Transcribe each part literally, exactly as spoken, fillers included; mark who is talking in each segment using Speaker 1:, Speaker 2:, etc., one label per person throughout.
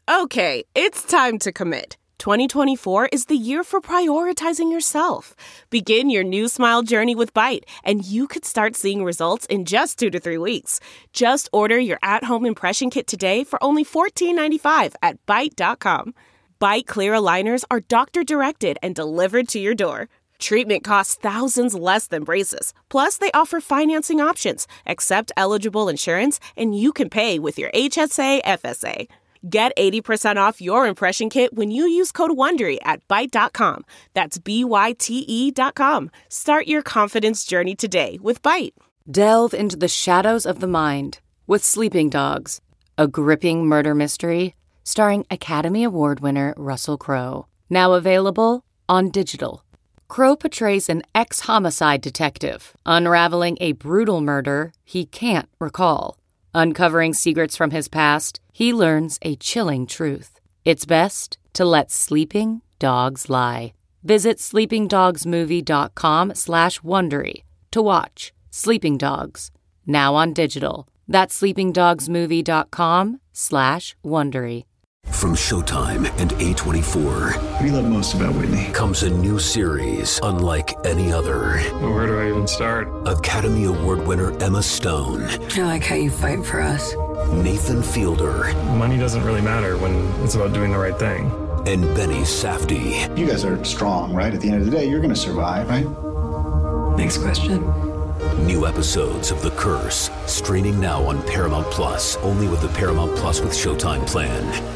Speaker 1: Okay, it's time to commit. twenty twenty-four is the year for prioritizing yourself. Begin your new smile journey with Byte, and you could start seeing results in just two to three weeks. Just order your at-home impression kit today for only fourteen ninety-five at byte dot com. Byte clear aligners are doctor-directed and delivered to your door. Treatment costs thousands less than braces. Plus, they offer financing options, accept eligible insurance, and you can pay with your H S A F S A. Get eighty percent off your impression kit when you use code WONDERY at byte dot com. That's B Y T E dot com. Start your confidence journey today with Byte.
Speaker 2: Delve into the shadows of the mind with Sleeping Dogs, a gripping murder mystery starring Academy Award winner Russell Crowe. Now available on digital. Crowe portrays an ex-homicide detective unraveling a brutal murder he can't recall. Uncovering secrets from his past, he learns a chilling truth. It's best to let sleeping dogs lie. Visit sleepingdogsmovie.com slash Wondery to watch Sleeping Dogs, now on digital. That's sleepingdogsmovie.com slash Wondery.
Speaker 3: From Showtime and A twenty-four.
Speaker 4: What do you love most about Whitney?
Speaker 3: Comes a new series unlike any other.
Speaker 4: Well, where do I even start?
Speaker 3: Academy Award winner Emma Stone.
Speaker 5: I like how you fight for us.
Speaker 3: Nathan Fielder.
Speaker 4: Money doesn't really matter when it's about doing the right thing.
Speaker 3: And Benny Safdie.
Speaker 6: You guys are strong, right? At the end of the day, you're going to survive, right?
Speaker 5: Next question.
Speaker 3: New episodes of The Curse, streaming now on Paramount Plus, only with the Paramount Plus with Showtime plan.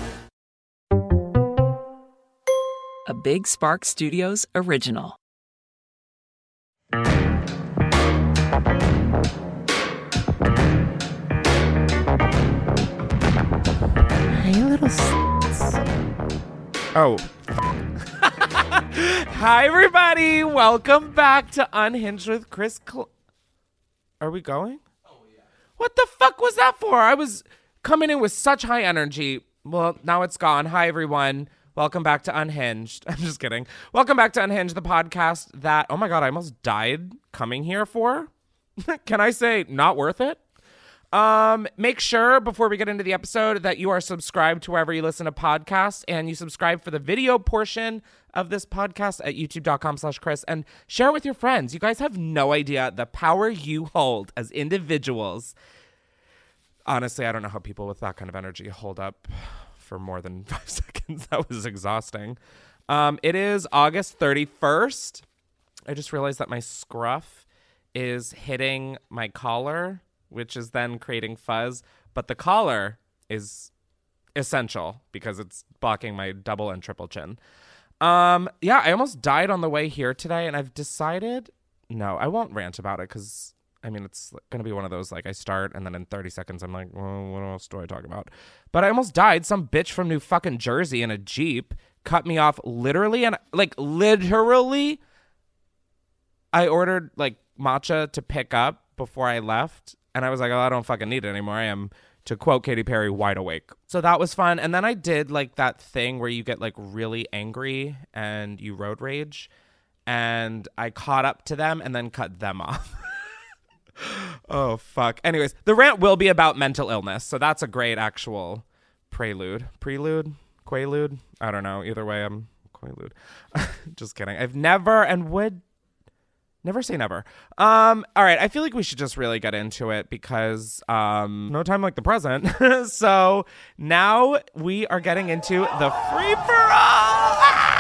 Speaker 7: A Big Spark Studios original.
Speaker 8: Hey, little s***s.
Speaker 9: Oh. Hi, everybody. Welcome back to Unhinged with Chris Cl- Are we going? Oh, yeah. What the fuck was that for? I was coming in with such high energy. Well, now it's gone. Hi, everyone. Welcome back to Unhinged. I'm just kidding. Welcome back to Unhinged, the podcast that, oh my God, I almost died coming here for. Can I say not worth it? Um, make sure before we get into the episode that you are subscribed to wherever you listen to podcasts, and you subscribe for the video portion of this podcast at youtube.com slash Chris, and share it with your friends. You guys have no idea the power you hold as individuals. Honestly, I don't know how people with that kind of energy hold up for more than five seconds. That was exhausting. Um, it is August thirty-first. I just realized that my scruff is hitting my collar, which is then creating fuzz. But the collar is essential because it's blocking my double and triple chin. Um, yeah, I almost died on the way here today, and I've decided, no, I won't rant about it because, I mean, it's going to be one of those, like, I start, and then in thirty seconds, I'm like, well, what else do I talk about? But I almost died. Some bitch from New fucking Jersey in a Jeep cut me off literally, and, like, literally, I ordered, like, matcha to pick up before I left, and I was like, oh, I don't fucking need it anymore. I am, to quote Katy Perry, wide awake. So that was fun. And then I did, like, that thing where you get, like, really angry and you road rage, and I caught up to them and then cut them off. Oh, fuck. Anyways, the rant will be about mental illness. So that's a great actual prelude. Prelude? Quaalude? I don't know. Either way, I'm Quaalude. Just kidding. I've never and would never say never. Um, all right. I feel like we should just really get into it because um, no time like the present. So now we are getting into the free-for-all.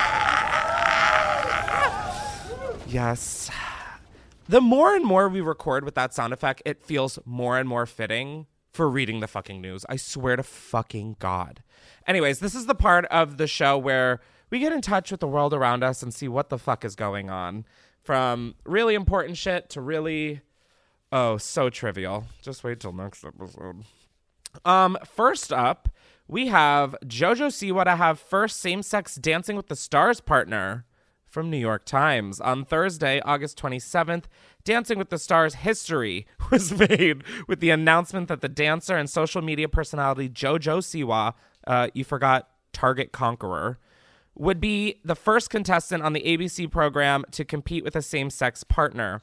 Speaker 9: Yes. The more and more we record with that sound effect, it feels more and more fitting for reading the fucking news. I swear to fucking God. Anyways, this is the part of the show where we get in touch with the world around us and see what the fuck is going on. From really important shit to really, oh, so trivial. Just wait till next episode. Um, first up, we have JoJo Siwa to have first same-sex Dancing with the Stars partner. From New York Times. On Thursday, August twenty-seventh, Dancing with the Stars history was made with the announcement that the dancer and social media personality JoJo Siwa, uh, you forgot Target Conqueror, would be the first contestant on the A B C program to compete with a same-sex partner.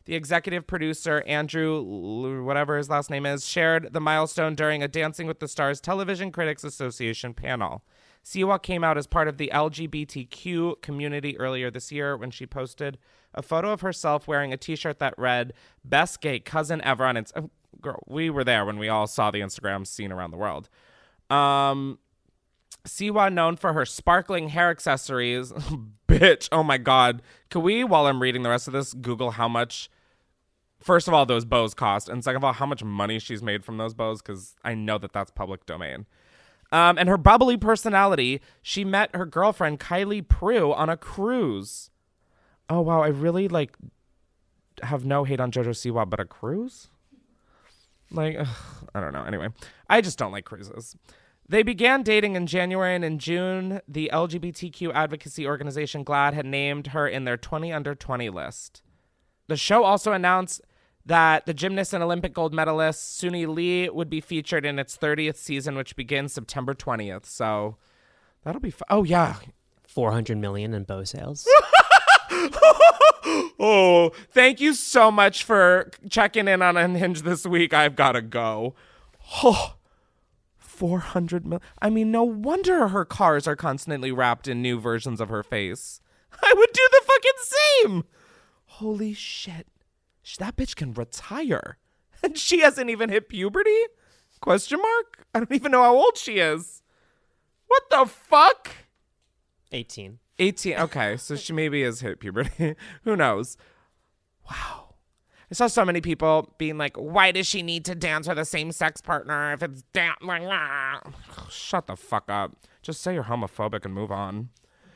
Speaker 9: The executive producer, Andrew, L- whatever his last name is, shared the milestone during a Dancing with the Stars Television Critics Association panel. Siwa came out as part of the L G B T Q community earlier this year when she posted a photo of herself wearing a t-shirt that read, "Best gay cousin ever" on its... Oh, girl, we were there when we all saw the Instagram scene around the world. Um... Siwa, known for her sparkling hair accessories, bitch, oh my God. Can we, while I'm reading the rest of this, Google how much, first of all, those bows cost, and second of all, how much money she's made from those bows, because I know that that's public domain. Um, and her bubbly personality, she met her girlfriend, Kylie Prue, on a cruise. Oh, wow, I really, like, have no hate on JoJo Siwa, but a cruise? Like, ugh, I don't know. Anyway, I just don't like cruises. They began dating in January, and in June, the L G B T Q advocacy organization GLAAD had named her in their twenty under twenty list. The show also announced that the gymnast and Olympic gold medalist Suni Lee would be featured in its thirtieth season, which begins September twentieth. So that'll be fun. Oh, yeah.
Speaker 10: four hundred million in bow sales.
Speaker 9: Oh, thank you so much for checking in on Unhinged this week. I've got to go. Oh. four hundred mil. I mean, no wonder her cars are constantly wrapped in new versions of her face. I would do the fucking same. Holy shit. That bitch can retire. And she hasn't even hit puberty? Question mark? I don't even know how old she is. What the fuck?
Speaker 10: eighteen.
Speaker 9: eighteen. Okay, so she maybe has hit puberty. Who knows? Wow. I saw so many people being like, why does she need to dance with a same-sex partner if it's dance? Like, ah. Shut the fuck up. Just say you're homophobic and move on.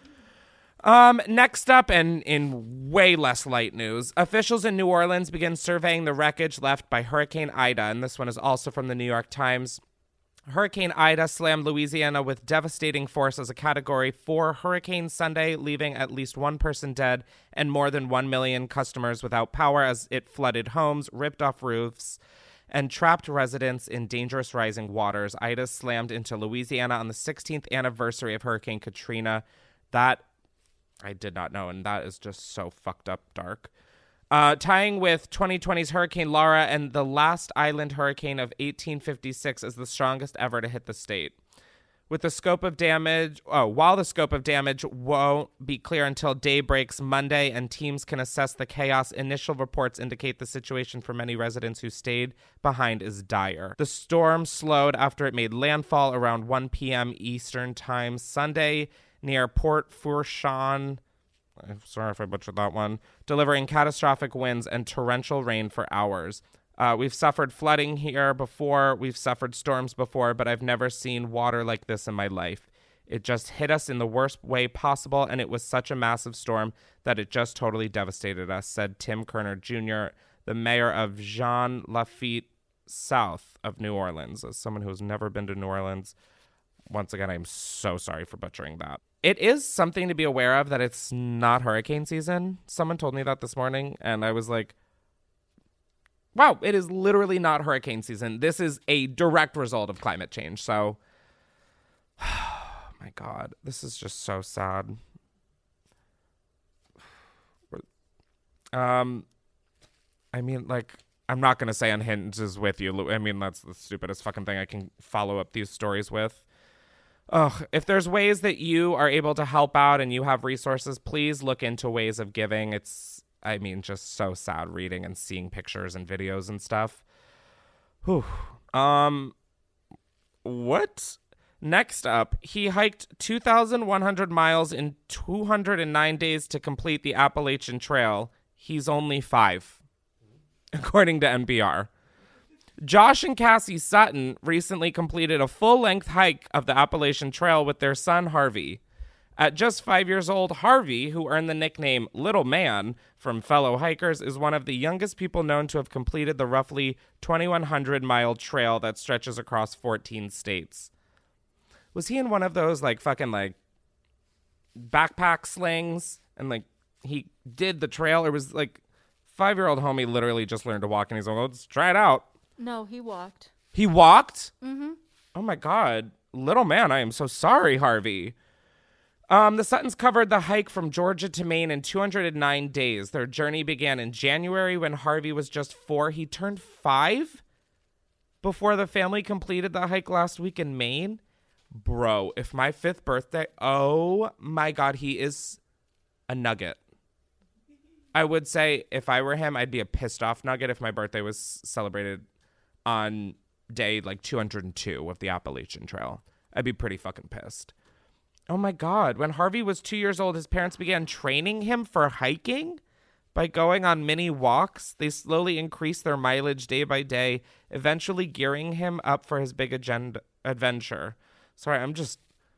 Speaker 9: Um, next up, and in way less light news, officials in New Orleans begin surveying the wreckage left by Hurricane Ida, and this one is also from the New York Times. Hurricane Ida slammed Louisiana with devastating force as a Category four hurricane Sunday, leaving at least one person dead and more than one million customers without power as it flooded homes, ripped off roofs, and trapped residents in dangerous rising waters. Ida slammed into Louisiana on the sixteenth anniversary of Hurricane Katrina. That I did not know, and that is just so fucked up dark. Uh, tying with twenty twenty's Hurricane Laura and the last island hurricane of eighteen fifty-six as the strongest ever to hit the state. With the scope of damage, oh, while the scope of damage won't be clear until day breaks Monday and teams can assess the chaos, initial reports indicate the situation for many residents who stayed behind is dire. The storm slowed after it made landfall around one p.m. Eastern Time Sunday near Port Fourchon. I'm sorry if I butchered that one. Delivering catastrophic winds and torrential rain for hours. Uh, we've suffered flooding here before. We've suffered storms before, but I've never seen water like this in my life. It just hit us in the worst way possible, and it was such a massive storm that it just totally devastated us, said Tim Kerner Junior, the mayor of Jean Lafitte South of New Orleans. As someone who's never been to New Orleans, once again, I'm so sorry for butchering that. It is something to be aware of that it's not hurricane season. Someone told me that this morning, and I was like, wow, it is literally not hurricane season. This is a direct result of climate change. So, oh my God, this is just so sad. Um, I mean, like, I'm not going to say Unhinged is with you. I mean, that's the stupidest fucking thing I can follow up these stories with. Ugh, if there's ways that you are able to help out and you have resources, please look into ways of giving. It's, I mean, just so sad reading and seeing pictures and videos and stuff. Whew. Um, what? Next up, he hiked two thousand one hundred miles in two hundred nine days to complete the Appalachian Trail. He's only five, according to N P R. Josh and Cassie Sutton recently completed a full-length hike of the Appalachian Trail with their son, Harvey. At just five years old, Harvey, who earned the nickname Little Man from fellow hikers, is one of the youngest people known to have completed the roughly twenty-one hundred mile trail that stretches across fourteen states. Was he in one of those, like, fucking, like, backpack slings? And, like, he did the trail? Or was, like, five-year-old homie literally just learned to walk, and he's like, well, let's try it out.
Speaker 8: No, he walked.
Speaker 9: He walked?
Speaker 8: Mm-hmm.
Speaker 9: Oh, my God. Little man, I am so sorry, Harvey. Um, the Suttons covered the hike from Georgia to Maine in two hundred nine days. Their journey began in January when Harvey was just four. He turned five before the family completed the hike last week in Maine. Bro, if my fifth birthday, oh my God, he is a nugget. I would say if I were him, I'd be a pissed off nugget if my birthday was celebrated on day like two hundred two of the Appalachian Trail. I'd be pretty fucking pissed. Oh my God. When Harvey was two years old, his parents began training him for hiking by going on mini walks. They slowly increased their mileage day by day, eventually gearing him up for his big agenda adventure. Sorry, I'm just...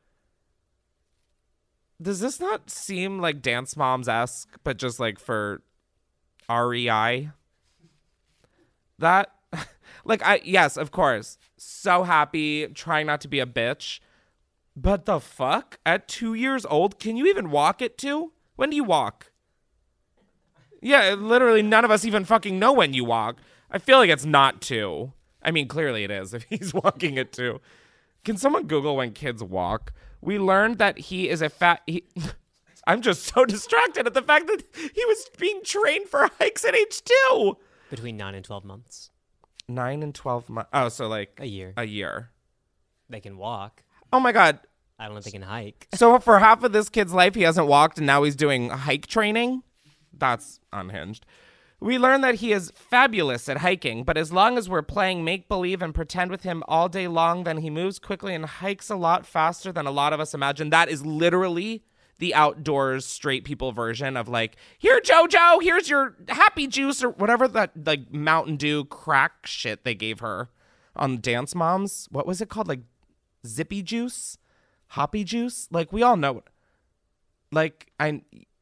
Speaker 9: Does this not seem like Dance Moms-esque, but just like for R E I? That, like, I, yes, of course. So happy, trying not to be a bitch. But the fuck? At two years old, can you even walk at two? When do you walk? Yeah, literally none of us even fucking know when you walk. I feel like it's not two. I mean, clearly it is if he's walking at two. Can someone Google when kids walk? We learned that he is a fat... He, I'm just so distracted at the fact that he was being trained for hikes at age two.
Speaker 10: Between nine and twelve months.
Speaker 9: Nine and twelve months. Oh, so like...
Speaker 10: A year.
Speaker 9: A year.
Speaker 10: They can walk.
Speaker 9: Oh my God.
Speaker 10: I don't know if they can hike.
Speaker 9: So for half of this kid's life, he hasn't walked and now he's doing hike training? That's unhinged. We learn that he is fabulous at hiking, but as long as we're playing make-believe and pretend with him all day long, then he moves quickly and hikes a lot faster than a lot of us imagine. That is literally the outdoors straight people version of like, here, Jojo, here's your happy juice or whatever that like Mountain Dew crack shit they gave her on Dance Moms. What was it called? Like zippy juice? Hoppy juice? Like we all know. Like I...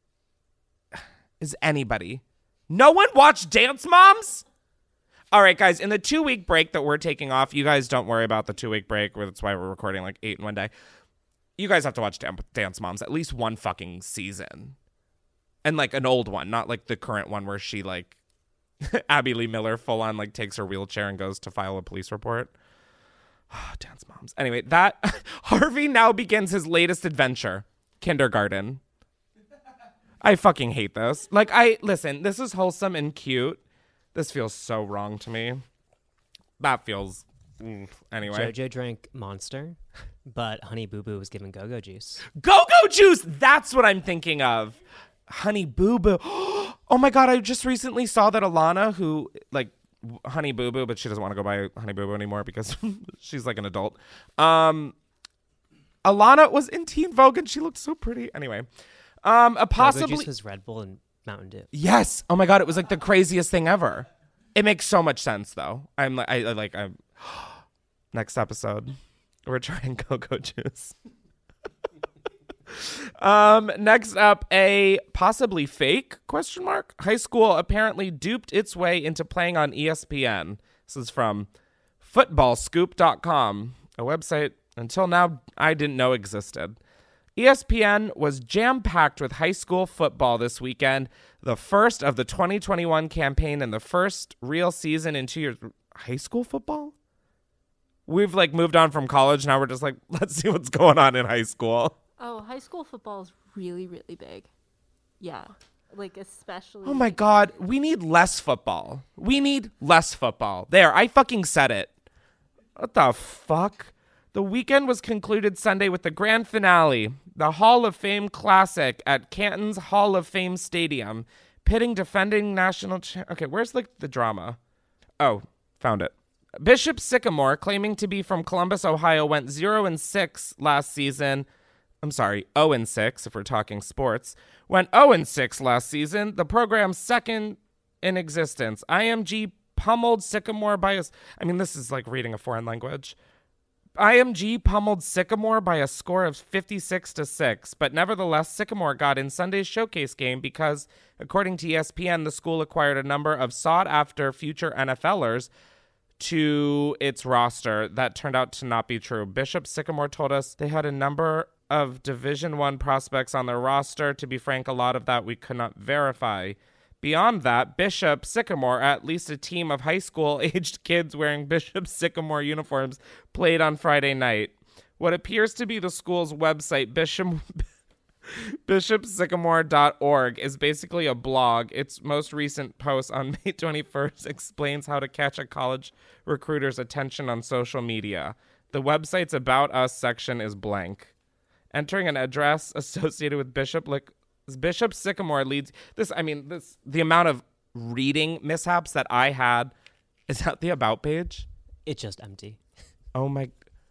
Speaker 9: Is anybody... No one watched Dance Moms? All right, guys, in the two-week break that we're taking off, you guys don't worry about the two-week break. That's why we're recording like eight in one day. You guys have to watch Dance Moms at least one fucking season. And like an old one, not like the current one where she like, Abby Lee Miller full on like takes her wheelchair and goes to file a police report. Oh, Dance Moms. Anyway, that Harvey now begins his latest adventure, kindergarten. I fucking hate this. Like, I, listen, this is wholesome and cute. This feels so wrong to me. That feels, mm, anyway.
Speaker 10: JoJo drank Monster, but Honey Boo Boo was given Go-Go Juice.
Speaker 9: Go-Go Juice! That's what I'm thinking of. Honey Boo Boo. Oh my God, I just recently saw that Alana, who, like, Honey Boo Boo, but she doesn't want to go by Honey Boo Boo anymore because she's like an adult. Um, Alana was in Teen Vogue and she looked so pretty. Anyway. Um, a possibly
Speaker 10: Go-Go Juice was Red Bull and Mountain Dew.
Speaker 9: Yes. Oh my God, it was like the craziest thing ever. It makes so much sense though. I'm like, I, I like, I'm. Next episode, we're trying Go-Go Juice. um, next up, a possibly fake question mark high school apparently duped its way into playing on E S P N. This is from football scoop dot com, a website until now I didn't know existed. E S P N was jam-packed with high school football this weekend, the first of the twenty twenty-one campaign and the first real season in two years. High school football? We've, like, moved on from college. Now we're just like, let's see what's going on in high school.
Speaker 11: Oh, high school football is really, really big. Yeah. Like, especially...
Speaker 9: Oh, my God. We need less football. We need less football. There, I fucking said it. What the fuck? The weekend was concluded Sunday with the grand finale, the Hall of Fame Classic at Canton's Hall of Fame Stadium, pitting defending national... Cha- okay, where's like the drama? Oh, found it. Bishop Sycamore, claiming to be from Columbus, Ohio, went zero and six last season. I'm sorry, zero and six if we're talking sports. Went zero and six last season, the program's second in existence. I M G pummeled Sycamore by a... I mean, this is like reading a foreign language. I M G pummeled Sycamore by a score of fifty-six to six, but nevertheless, Sycamore got in Sunday's showcase game because, according to E S P N, the school acquired a number of sought-after future NFLers to its roster. That turned out to not be true. Bishop Sycamore told us they had a number of Division One prospects on their roster. To be frank, a lot of that we could not verify. Beyond that, Bishop Sycamore, at least a team of high school-aged kids wearing Bishop Sycamore uniforms, played on Friday night. What appears to be the school's website, Bishop bishop sycamore dot org is basically a blog. Its most recent post on May twenty-first explains how to catch a college recruiter's attention on social media. The website's About Us section is blank. Entering an address associated with Bishop Lick, Bishop Sycamore leads this. I mean, this the amount of reading mishaps that I had. Is that the About page?
Speaker 10: It's just empty.
Speaker 9: Oh my.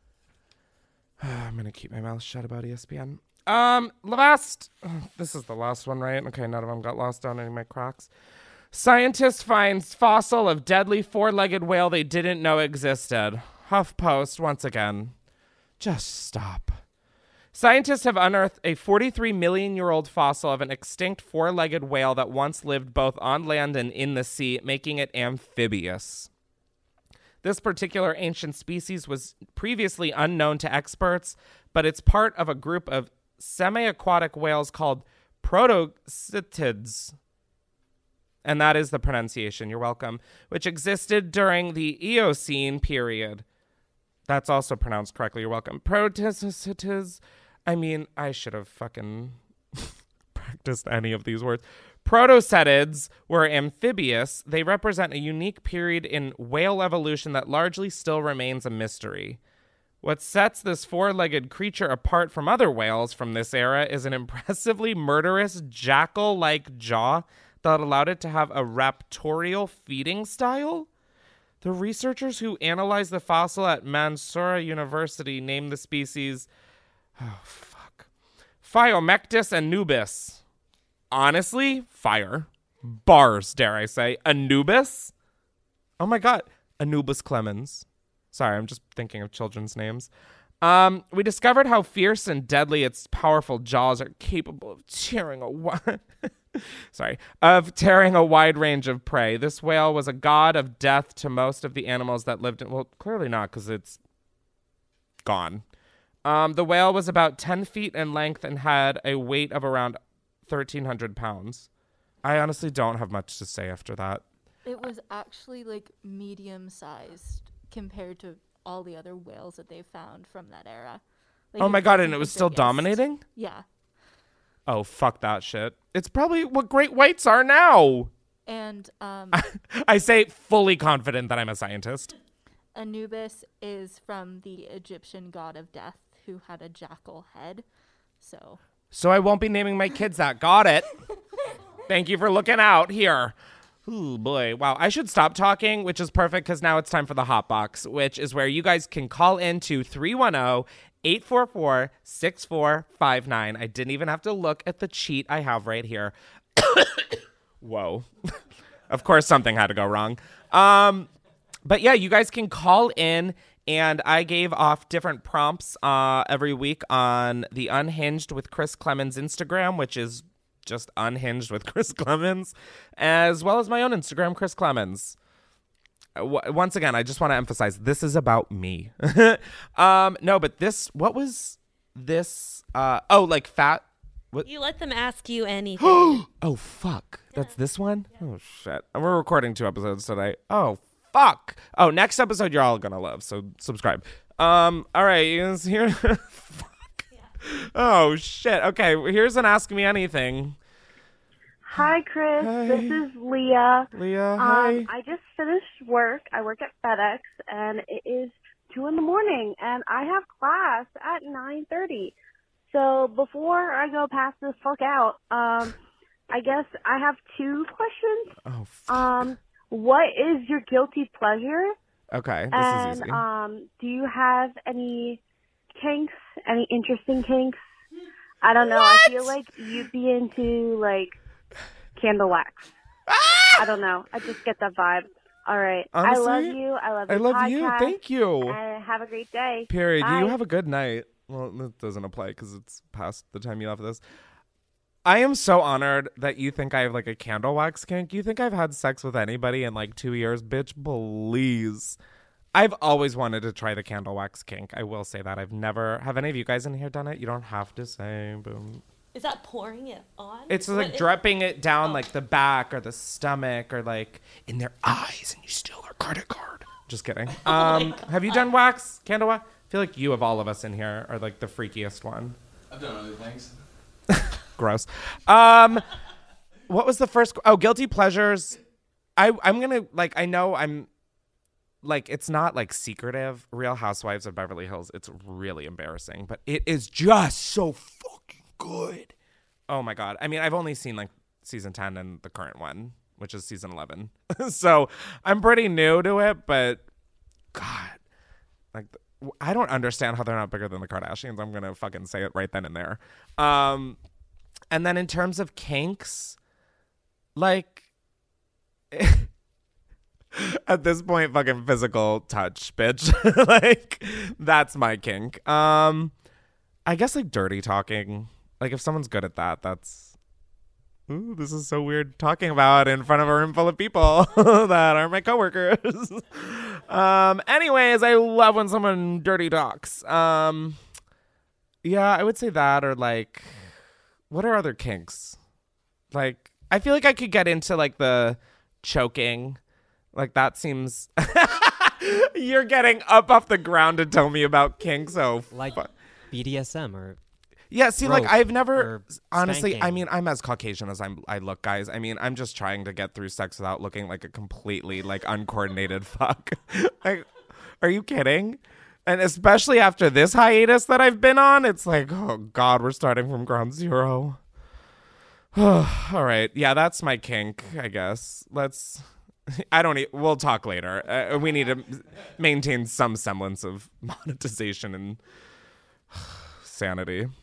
Speaker 9: I'm going to keep my mouth shut about E S P N. Um, last. Oh, this is the last one, right? Okay, none of them got lost down any of my cracks. Scientists find fossil of deadly four-legged whale they didn't know existed. HuffPost, once again. Just stop. Scientists have unearthed a forty-three million year old fossil of an extinct four-legged whale that once lived both on land and in the sea, making it amphibious. This particular ancient species was previously unknown to experts, but it's part of a group of semi-aquatic whales called protocytids. And that is the pronunciation, you're welcome, which existed during the Eocene period. That's also pronounced correctly, you're welcome. Protocytids. I mean, I should have fucking practiced any of these words. Protocetids were amphibious. They represent a unique period in whale evolution that largely still remains a mystery. What sets this four-legged creature apart from other whales from this era is an impressively murderous jackal-like jaw that allowed it to have a raptorial feeding style. The researchers who analyzed the fossil at Mansoura University named the species, oh fuck, Phyomectus anubis. Honestly, fire. Bars, dare I say. Anubis? Oh my god. Anubis Clemens. Sorry, I'm just thinking of children's names. Um, we discovered how fierce and deadly its powerful jaws are capable of tearing a wi- Sorry, of tearing a wide range of prey. This whale was a god of death to most of the animals that lived in... Well, clearly not, because it's gone. Um, the whale was about ten feet in length and had a weight of around thirteen hundred pounds. I honestly don't have much to say after that.
Speaker 11: It was actually like medium sized compared to all the other whales that they found from that era. Like,
Speaker 9: oh my god, and it was still biggest. dominating?
Speaker 11: Yeah.
Speaker 9: Oh, fuck that shit. It's probably what great whites are now.
Speaker 11: And um
Speaker 9: I, I say fully confident that I'm a scientist.
Speaker 11: Anubis is from the Egyptian god of death who had a jackal head. So
Speaker 9: So I won't be naming my kids that. Got it. Thank you for looking out here. Oh, boy. Wow. I should stop talking, which is perfect because now it's time for the Hot Box, which is where you guys can call in to three one zero, eight four four, six four five nine. I didn't even have to look at the cheat I have right here. Whoa. Of course, something had to go wrong. Um, but yeah, you guys can call in. And I gave off different prompts uh, every week on the Unhinged with Chris Clemens Instagram, which is just Unhinged with Chris Clemens, as well as my own Instagram, Chris Clemens. W- once again, I just want to emphasize, this is about me. um, no, but this, what was this? Uh, oh, like fat. What?
Speaker 8: You let them ask you anything.
Speaker 9: Oh, fuck. Yeah. That's this one? Yeah. Oh, shit. And we're recording two episodes today. Oh, fuck. Oh, next episode you're all gonna love, so subscribe. Um, all right, is here. Fuck. Yeah. Oh shit. Okay, here's an Ask Me Anything.
Speaker 12: Hi, Chris.
Speaker 9: Hi.
Speaker 12: This is Leah.
Speaker 9: Leah, hi.
Speaker 12: Um, I just finished work. I work at FedEx, and it is two in the morning, and I have class at nine thirty. So before I go pass this fuck out, um, I guess I have two questions.
Speaker 9: Oh. Fuck.
Speaker 12: Um. What is your guilty pleasure?
Speaker 9: Okay, this
Speaker 12: and,
Speaker 9: is easy.
Speaker 12: um, do you have any kinks, any interesting kinks? I don't know.
Speaker 9: What?
Speaker 12: I feel like you'd be into, like, candle wax.
Speaker 9: Ah!
Speaker 12: I don't know. I just get that vibe. All right.
Speaker 9: Honestly,
Speaker 12: I love you. I love
Speaker 9: I
Speaker 12: your
Speaker 9: love
Speaker 12: podcast,
Speaker 9: you. Thank you.
Speaker 12: And have a great day.
Speaker 9: Period.
Speaker 12: Bye.
Speaker 9: You have a good night. Well, that doesn't apply because it's past the time you left this. I am so honored that you think I have like a candle wax kink. You think I've had sex with anybody in like two years? Bitch, please. I've always wanted to try the candle wax kink. I will say that. I've never... Have any of you guys in here done it? You don't have to say. Boom.
Speaker 8: Is that pouring it on?
Speaker 9: It's like what dripping is- it down oh. like the back or the stomach or like in their eyes and you steal their credit card. Just kidding. Um, oh have you done wax? Candle wax? I feel like you of all of us in here are like the freakiest one.
Speaker 13: I've done other things.
Speaker 9: Gross. Um, what was the first? Oh, guilty pleasures. I I'm gonna like. I know I'm. Like, it's not, like, secretive. Real Housewives of Beverly Hills, it's really embarrassing. But it is just so fucking good. Oh, my God. I mean, I've only seen, like, season ten and the current one, which is season eleven. So I'm pretty new to it, but, God. Like, I don't understand how they're not bigger than the Kardashians. I'm going to fucking say it right then and there. Um, and then in terms of kinks, like... At this point, fucking physical touch, bitch. Like, that's my kink. Um, I guess, like, dirty talking. Like, if someone's good at that, that's... Ooh, this is so weird talking about in front of a room full of people that are my coworkers. um, anyways, I love when someone dirty talks. Um, yeah, I would say that, or, like... What are other kinks? Like, I feel like I could get into, like, the choking... Like, that seems... You're getting up off the ground to tell me about kinks, so...
Speaker 10: Like fu- B D S M or...
Speaker 9: Yeah, see, like, I've never... Honestly,
Speaker 10: spanking.
Speaker 9: I mean, I'm as Caucasian as I'm, I look, guys. I mean, I'm just trying to get through sex without looking like a completely, like, uncoordinated fuck. Like, are you kidding? And especially after this hiatus that I've been on, it's like, oh, God, we're starting from ground zero. All right. Yeah, that's my kink, I guess. Let's... I don't. E- we'll talk later. Uh, we need to maintain some semblance of monetization and sanity.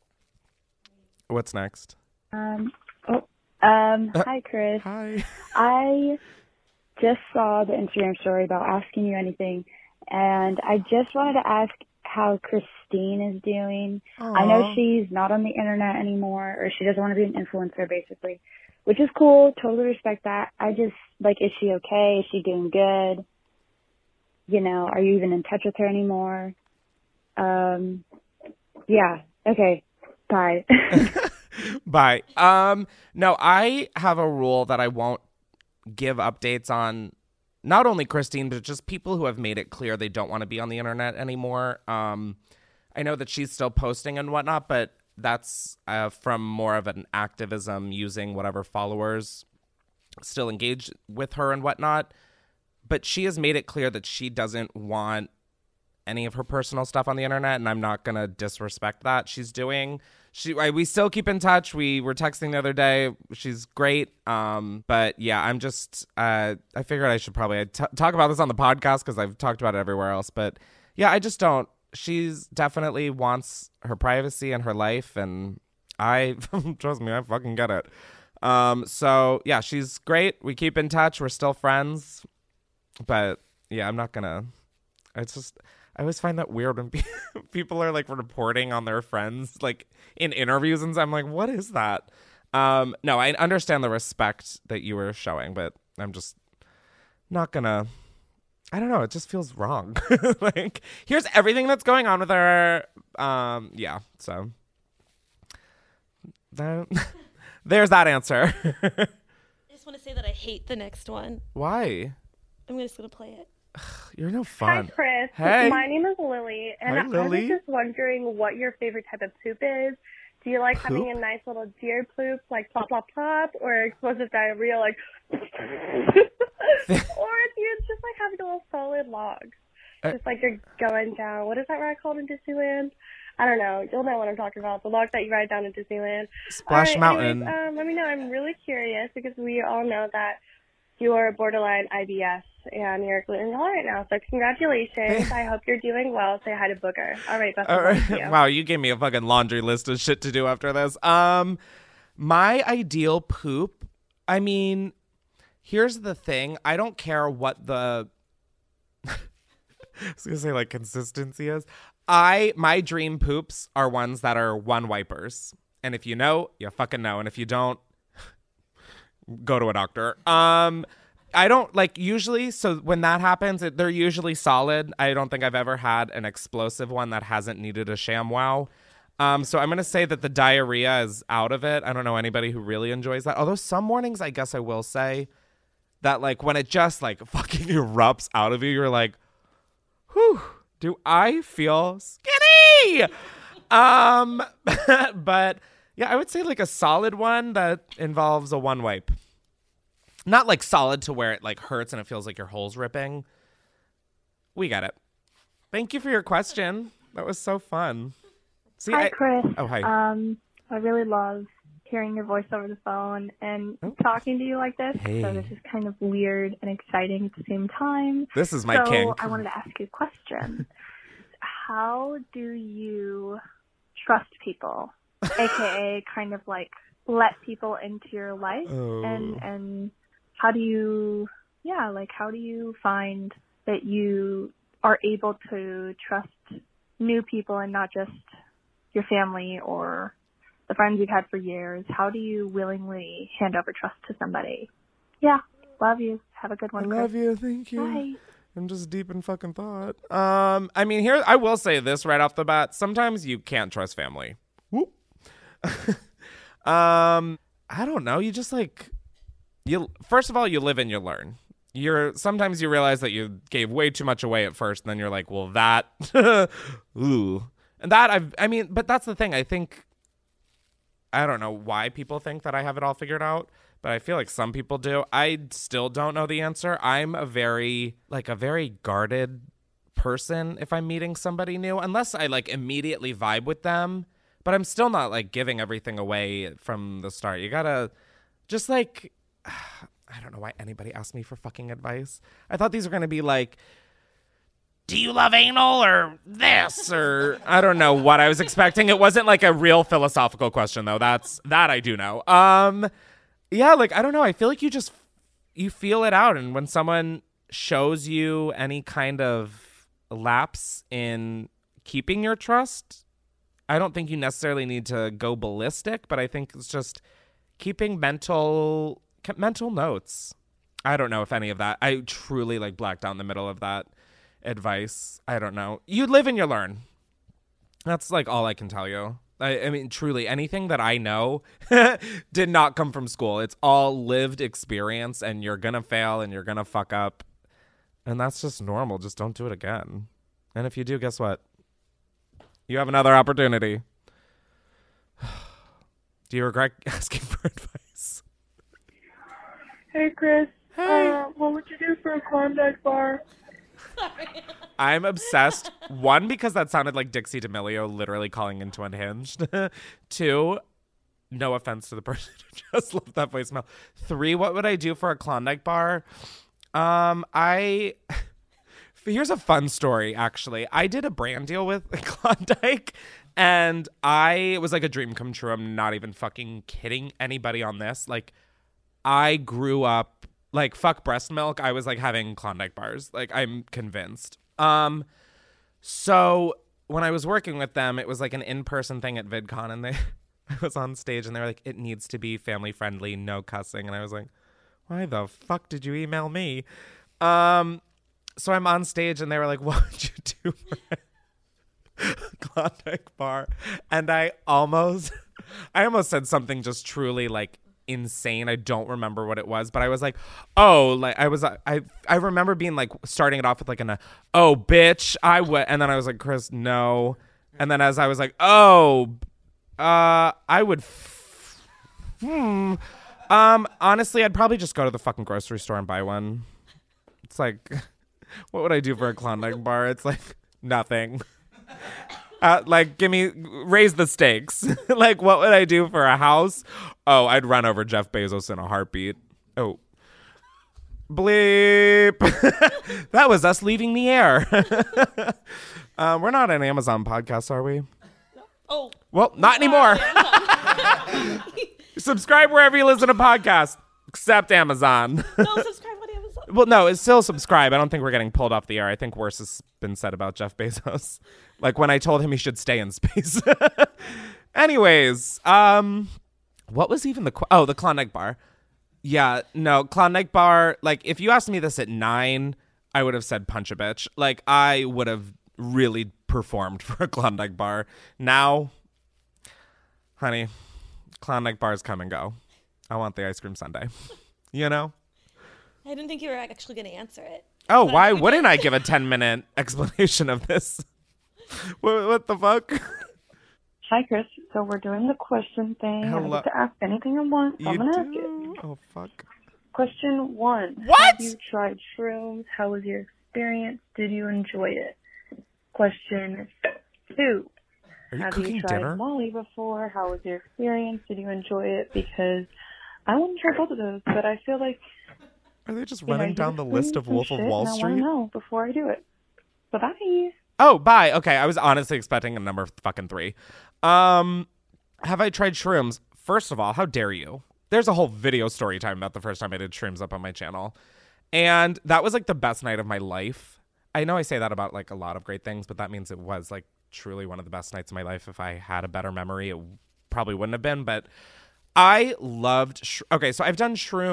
Speaker 9: What's next?
Speaker 13: Um. Oh. Um.
Speaker 9: Uh,
Speaker 13: hi, Chris.
Speaker 9: Hi.
Speaker 13: I just saw the Instagram story about asking you anything, and I just wanted to ask how Christine is doing.
Speaker 14: Aww.
Speaker 13: I know she's not on the internet anymore, or she doesn't want to be an influencer, basically. Which is cool. Totally respect that. I just, like, is she okay? Is she doing good? You know, are you even in touch with her anymore? Um, yeah. Okay. Bye.
Speaker 9: Bye. Um, no, I have a rule that I won't give updates on not only Christine, but just people who have made it clear they don't want to be on the internet anymore. Um, I know that she's still posting and whatnot, but that's uh, from more of an activism using whatever followers still engage with her and whatnot. But she has made it clear that she doesn't want any of her personal stuff on the internet, and I'm not going to disrespect that. She's doing... She, I, we still keep in touch. We were texting the other day. She's great. Um, but yeah, I'm just... Uh, I figured I should probably t- talk about this on the podcast because I've talked about it everywhere else. But yeah, I just don't... She's definitely wants her privacy and her life, and I trust me, I fucking get it. Um, so yeah, she's great. We keep in touch. We're still friends, but yeah, I'm not gonna. It's just I always find that weird when pe- people are like reporting on their friends, like in interviews, and I'm like, what is that? Um, no, I understand the respect that you were showing, but I'm just not gonna. I don't know. It just feels wrong. Like, here's everything that's going on with her. Um, yeah. So that, there's that answer.
Speaker 8: I just want to say that I hate the next one.
Speaker 9: Why?
Speaker 8: I'm just going to play it.
Speaker 9: You're no fun.
Speaker 12: Hi, Chris.
Speaker 9: Hey.
Speaker 12: My name is Lily, and
Speaker 9: Hi,
Speaker 12: I
Speaker 9: Lily.
Speaker 12: was just wondering what your favorite type of poop is. Do you like
Speaker 9: Poop?
Speaker 12: having a nice little deer poop, like plop, plop, plop, or explosive diarrhea, like... Or if you just like having a little solid log,
Speaker 9: Uh,
Speaker 12: just like you're going down. What is that ride called in Disneyland? I don't know. You'll know what I'm talking about. The log that you ride down in Disneyland.
Speaker 9: Splash
Speaker 12: all right,
Speaker 9: Mountain.
Speaker 12: Anyways, um, let me know. I'm really curious because we all know that you are borderline I B S and you're gluten intolerant now. So congratulations. I hope you're doing well. Say hi to Booger. All right, best of
Speaker 9: All
Speaker 12: luck
Speaker 9: right.
Speaker 12: to you.
Speaker 9: Wow, you gave me a fucking laundry list of shit to do after this. Um, my ideal poop. I mean, here's the thing. I don't care what the. I was gonna say like consistency is. I my dream poops are ones that are one wipers, and if you know, you fucking know, and if you don't, go to a doctor. Um, I don't like usually. So when that happens, it, they're usually solid. I don't think I've ever had an explosive one that hasn't needed a ShamWow. Um, so I'm gonna say that the diarrhea is out of it. I don't know anybody who really enjoys that. Although some mornings, I guess I will say that like when it just like fucking erupts out of you, you're like, whew, do I feel skinny? um, but Yeah, I would say like a solid one that involves a one wipe. Not like solid to where it like hurts and it feels like your hole's ripping. We got it. Thank you for your question. That was so fun. See,
Speaker 14: hi,
Speaker 9: I,
Speaker 14: Chris.
Speaker 9: Oh, hi.
Speaker 14: Um, I really love hearing your voice over the phone and
Speaker 9: oh.
Speaker 14: talking to you like this.
Speaker 9: Hey.
Speaker 14: So this is kind of weird and exciting at the same time.
Speaker 9: This is my
Speaker 14: so
Speaker 9: kink.
Speaker 14: I wanted to ask you a question. How do you trust people, aka kind of like let people into your life,
Speaker 9: oh.
Speaker 14: and and how do you, yeah, like how do you find that you are able to trust new people and not just your family or the friends you've had for years? How do you willingly hand over trust to somebody? Yeah, love you. Have a good one.
Speaker 9: I love
Speaker 14: Chris.
Speaker 9: you. Thank you.
Speaker 14: Bye.
Speaker 9: I'm just deep in fucking thought. Um, I mean, here I will say this right off the bat. Sometimes you can't trust family. Whoop. um, I don't know. You just like you. First of all, you live and you learn. You're sometimes you realize that you gave way too much away at first, and then you're like, well, that, ooh, and that I've. I mean, but that's the thing. I think. I don't know why people think that I have it all figured out, but I feel like some people do. I still don't know the answer. I'm a very, like a very guarded person if I'm meeting somebody new, unless I like immediately vibe with them, but I'm still not like giving everything away from the start. You gotta just like, I don't know why anybody asked me for fucking advice. I thought these were going to be like, do you love anal or this? Or I don't know what I was expecting. It wasn't like a real philosophical question though. That's that I do know. Um, yeah, like, I don't know. I feel like you just, you feel it out. And when someone shows you any kind of lapse in keeping your trust, I don't think you necessarily need to go ballistic, but I think it's just keeping mental, mental notes. I don't know if any of that, I truly like blacked out in the middle of that advice. I don't know. You live and you learn. That's like all I can tell you. I, I mean, truly, anything that I know did not come from school. It's all lived experience, and you're gonna fail and you're gonna fuck up, and that's just normal. Just don't do it again. And if you do, guess what? You have another opportunity. Do you regret asking for advice?
Speaker 15: Hey, Chris.
Speaker 9: Hey.
Speaker 15: Uh, what would you do for a Klondike bar?
Speaker 9: I'm obsessed. One, because that sounded like Dixie D'Amelio literally calling into Unhinged. Two, no offense to the person who just left that voicemail. Three, what would I do for a Klondike bar? Um, I... Here's a fun story, actually. I did a brand deal with Klondike, and I... It was like a dream come true. I'm not even fucking kidding anybody on this. Like, I grew up... Like, fuck breast milk. I was, like, having Klondike bars. Like, I'm convinced. Um, so when I was working with them, it was, like, an in-person thing at VidCon. And they, I was on stage, and they were like, it needs to be family-friendly, no cussing. And I was like, why the fuck did you email me? Um, so I'm on stage, and they were like, what would you do for a Klondike bar? And I almost, I almost said something just truly, like, insane. I don't remember what it was, but I was like, oh, like I was, I, I remember being like starting it off with like an, oh, bitch, I would, and then I was like, Chris, no, and then as I was like, oh, uh, I would, f- hmm, um, honestly, I'd probably just go to the fucking grocery store and buy one. It's like, what would I do for a Klondike bar? It's like nothing. Uh, like, give me, raise the stakes. Like, what would I do for a house? Oh, I'd run over Jeff Bezos in a heartbeat. Oh. Bleep. That was us leaving the air. uh, we're not an Amazon podcast, are we?
Speaker 8: Oh.
Speaker 9: Well, not anymore. Subscribe wherever you listen to podcasts, except Amazon.
Speaker 8: No, subscribe on Amazon.
Speaker 9: Well, no, it's still subscribe. I don't think we're getting pulled off the air. I think worse has been said about Jeff Bezos. Like when I told him he should stay in space. Anyways, um, what was even the qu- oh the Klondike bar? Yeah, no Klondike bar. Like if you asked me this at nine, I would have said punch a bitch. Like I would have really performed for a Klondike bar. Now, honey, Klondike bars come and go. I want the ice cream sundae. You know.
Speaker 8: I didn't think you were actually going to answer it.
Speaker 9: Oh, why wouldn't I give a ten minute explanation of this? What, what the fuck?
Speaker 15: Hi, Chris. So we're doing the question thing.
Speaker 9: Hello.
Speaker 15: I get to ask anything I want, so
Speaker 9: You
Speaker 15: I'm going to ask
Speaker 9: do?
Speaker 15: it.
Speaker 9: Oh, fuck.
Speaker 15: Question one.
Speaker 9: What?
Speaker 15: Have you tried shrooms? How was your experience? Did you enjoy it? Question two.
Speaker 9: Are you
Speaker 15: Have
Speaker 9: cooking
Speaker 15: you tried
Speaker 9: dinner?
Speaker 15: Molly before? How was your experience? Did you enjoy it? Because I want to try both of those, but I feel like...
Speaker 9: Are they just
Speaker 15: you know,
Speaker 9: running
Speaker 15: you
Speaker 9: down the
Speaker 15: just
Speaker 9: list
Speaker 15: scream
Speaker 9: of
Speaker 15: some
Speaker 9: Wolf of
Speaker 15: shit,
Speaker 9: Wall
Speaker 15: and I want
Speaker 9: Street?
Speaker 15: to know before I do it. Bye-bye.
Speaker 9: Oh, bye. Okay, I was honestly expecting a number fucking three. Um, have I tried shrooms? First of all, how dare you? There's a whole video story time about the first time I did shrooms up on my channel. And that was like the best night of my life. I know I say that about like a lot of great things, but that means it was like truly one of the best nights of my life. If I had a better memory, it probably wouldn't have been, but I loved... Sh- okay, so I've done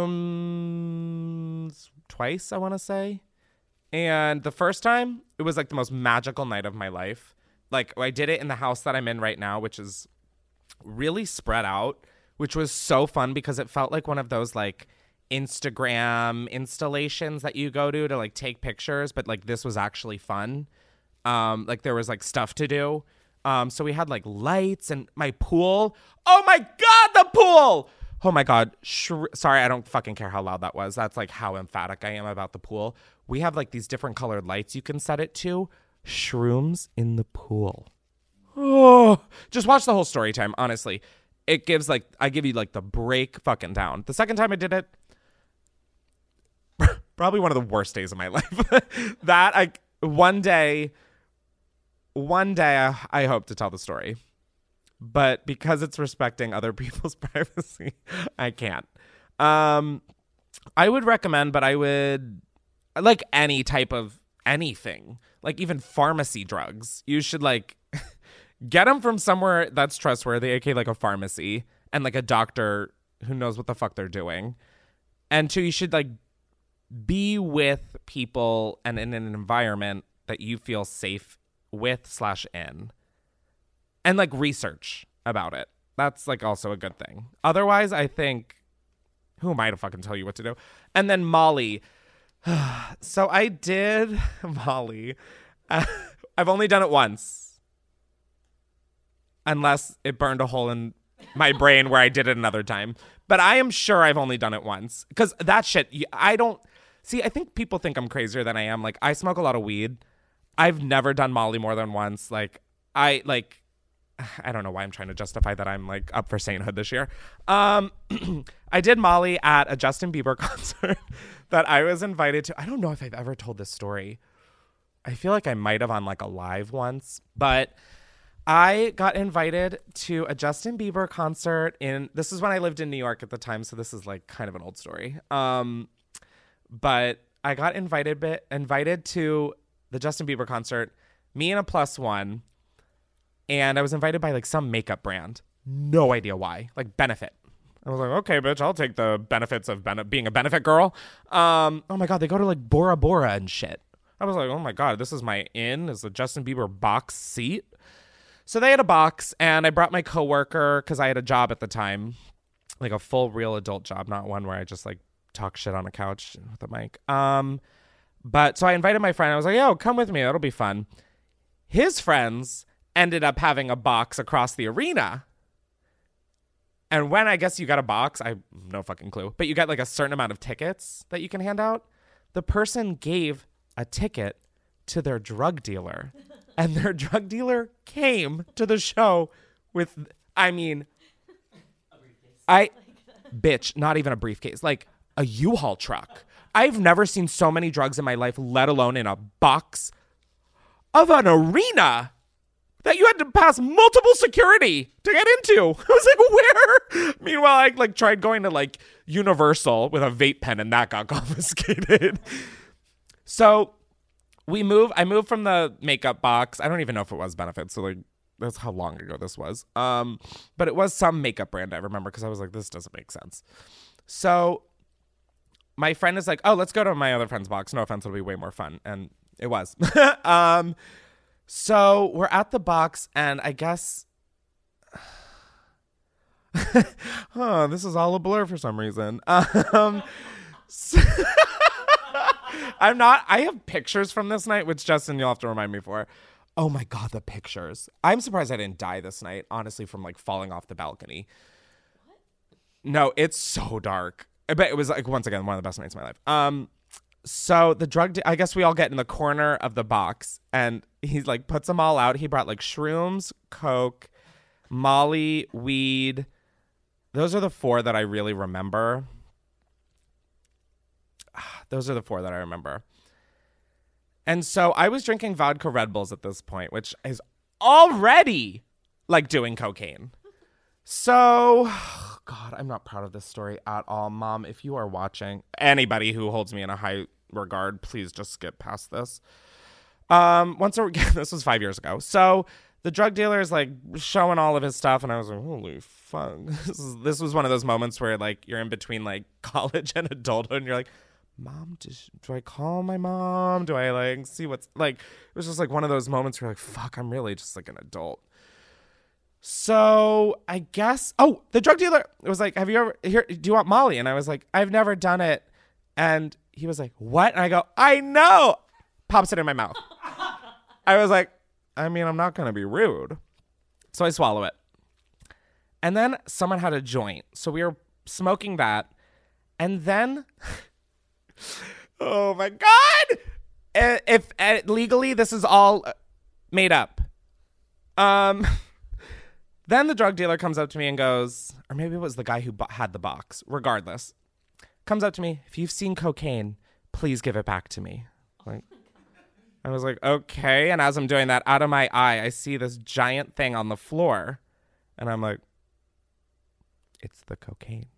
Speaker 9: shrooms twice, I want to say. And the first time, it was like the most magical night of my life. Like, I did it in the house that I'm in right now, which is really spread out, which was so fun because it felt like one of those like Instagram installations that you go to to like take pictures, but like this was actually fun. Um, like there was like stuff to do. Um, so we had like lights and my pool. Oh my God, the pool! Oh my God. Sh- Sorry, I don't fucking care how loud that was. That's like how emphatic I am about the pool. We have like these different colored lights you can set it to. Shrooms in the pool. Oh, just watch the whole story time, honestly. It gives like, I give you like the break fucking down. The second time I did it, probably one of the worst days of my life. That, I, one day, one day I, I hope to tell the story. But because it's respecting other people's privacy, I can't. Um, I would recommend, but I would, like any type of anything, like even pharmacy drugs, you should like get them from somewhere that's trustworthy, aka like a pharmacy, and like a doctor who knows what the fuck they're doing. And two, you should like be with people and in an environment that you feel safe with slash in. And like research about it. That's like also a good thing. Otherwise, I think, who am I to fucking tell you what to do? And then Molly. So I did Molly. Uh, I've only done it once. Unless it burned a hole in my brain where I did it another time. But I am sure I've only done it once. Because that shit, I don't... See, I think people think I'm crazier than I am. Like, I smoke a lot of weed. I've never done Molly more than once. Like, I, like... I don't know why I'm trying to justify that I'm like up for sainthood this year. Um, I did Molly at a Justin Bieber concert that I was invited to. I don't know if I've ever told this story. I feel like I might have on like a live once, but I got invited to a Justin Bieber concert in, this is when I lived in New York at the time. So this is like kind of an old story. Um, but I got invited, invited to the Justin Bieber concert, me and a plus one. And I was invited by like some makeup brand. No idea why. Like Benefit. I was like, okay, bitch, I'll take the benefits of bene- being a Benefit girl. Um, oh my God, they go to like Bora Bora and shit. I was like, oh my God, this is my in. This is a Justin Bieber box seat. So they had a box and I brought my coworker because I had a job at the time. Like a full real adult job, not one where I just like talk shit on a couch with a mic. Um, but so I invited my friend. I was like, yo, come with me. That'll be fun. His friends ended up having a box across the arena. And when I guess you got a box, I have no fucking clue, but you got like a certain amount of tickets that you can hand out. The person gave a ticket to their drug dealer and their drug dealer came to the show with, I mean, I, bitch, not even a briefcase, like a U-Haul truck. I've never seen so many drugs in my life, let alone in a box of an arena that you had to pass multiple security to get into. I was like, where? Meanwhile, I like tried going to like Universal with a vape pen and that got confiscated. So we move, I moved from the makeup box. I don't even know if it was Benefit. So like, that's how long ago this was. Um, but it was some makeup brand I remember because I was like, this doesn't make sense. So my friend is like, oh, let's go to my other friend's box. No offense, it'll be way more fun. And it was. um, So we're at the box, and I guess, oh, this is all a blur for some reason. Um, so I'm not. I have pictures from this night, which Justin, you'll have to remind me for. Oh my God, the pictures. I'm surprised I didn't die this night, honestly, from like falling off the balcony. What? No, it's so dark. But it was like, once again, one of the best nights of my life. Um, so the drug, de- I guess we all get in the corner of the box and he like puts them all out. He brought like shrooms, coke, Molly, weed. Those are the four that I really remember. Those are the four that I remember. And so I was drinking vodka Red Bulls at this point, which is already like doing cocaine. So, God, I'm not proud of this story at all. Mom, if you are watching, anybody who holds me in a high regard, please just skip past this. Um, once again, this was five years ago. So the drug dealer is like showing all of his stuff. And I was like, holy fuck. This, is, this was one of those moments where like you're in between like college and adulthood and you're like, Mom, do, do I call my mom? Do I like see what's like? It was just like one of those moments where you're like, fuck, I'm really just like an adult. So I guess, oh, the drug dealer was like, have you ever, here, do you want Molly? And I was like, I've never done it. And he was like, what? And I go, I know. Pops it in my mouth. I was like, I mean, I'm not going to be rude. So I swallow it. And then someone had a joint. So we were smoking that. And then... Oh my God! Uh, if uh, legally this is all made up. Um, then the drug dealer comes up to me and goes, or maybe it was the guy who bo- had the box. Regardless, comes up to me. If you've seen cocaine, please give it back to me. Like, I was like, okay. And as I'm doing that, out of my eye, I see this giant thing on the floor, and I'm like, it's the cocaine.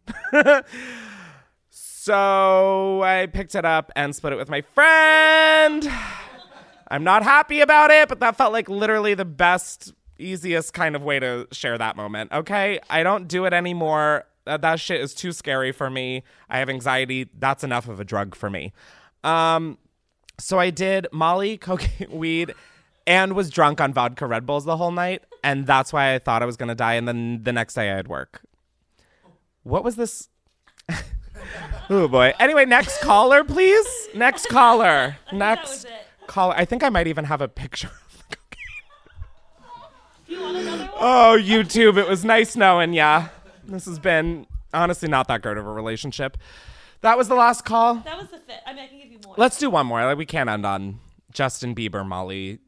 Speaker 9: So I picked it up and split it with my friend. I'm not happy about it, but that felt like literally the best, easiest kind of way to share that moment. Okay, I don't do it anymore. That, that shit is too scary for me. I have anxiety. That's enough of a drug for me. Um, so I did Molly, cocaine, weed, and was drunk on vodka Red Bulls the whole night. And that's why I thought I was going to die. And then the next day I had work. What was this? Oh boy. Anyway, next caller, please. Next caller. Next caller. I think I might even have a picture of the cocaine.
Speaker 8: Do you want another one?
Speaker 9: Oh, YouTube. It was nice knowing ya. This has been honestly not that great of a relationship. That was the last call.
Speaker 8: That was the fit. I mean, I can give you more.
Speaker 9: Let's do one more. Like, we can't end on Justin Bieber, Molly.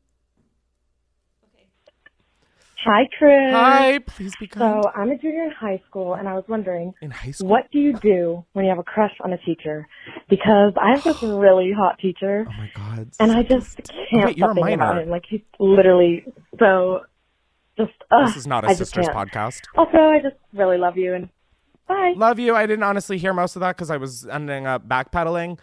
Speaker 16: Hi, Chris.
Speaker 9: Hi, please be kind.
Speaker 16: So I'm a junior in high school, and I was wondering,
Speaker 9: in high school,
Speaker 16: what do you do when you have a crush on a teacher? Because I have this really hot teacher.
Speaker 9: Oh my God.
Speaker 16: And I just can't
Speaker 9: Wait, you're
Speaker 16: stop
Speaker 9: a
Speaker 16: thinking
Speaker 9: minor.
Speaker 16: about him. Like, he's literally so just. Uh,
Speaker 9: This is not a
Speaker 16: I just
Speaker 9: sisters
Speaker 16: can't.
Speaker 9: podcast.
Speaker 16: Also, I just really love you, and bye.
Speaker 9: Love you. I didn't honestly hear most of that because I was ending up backpedaling.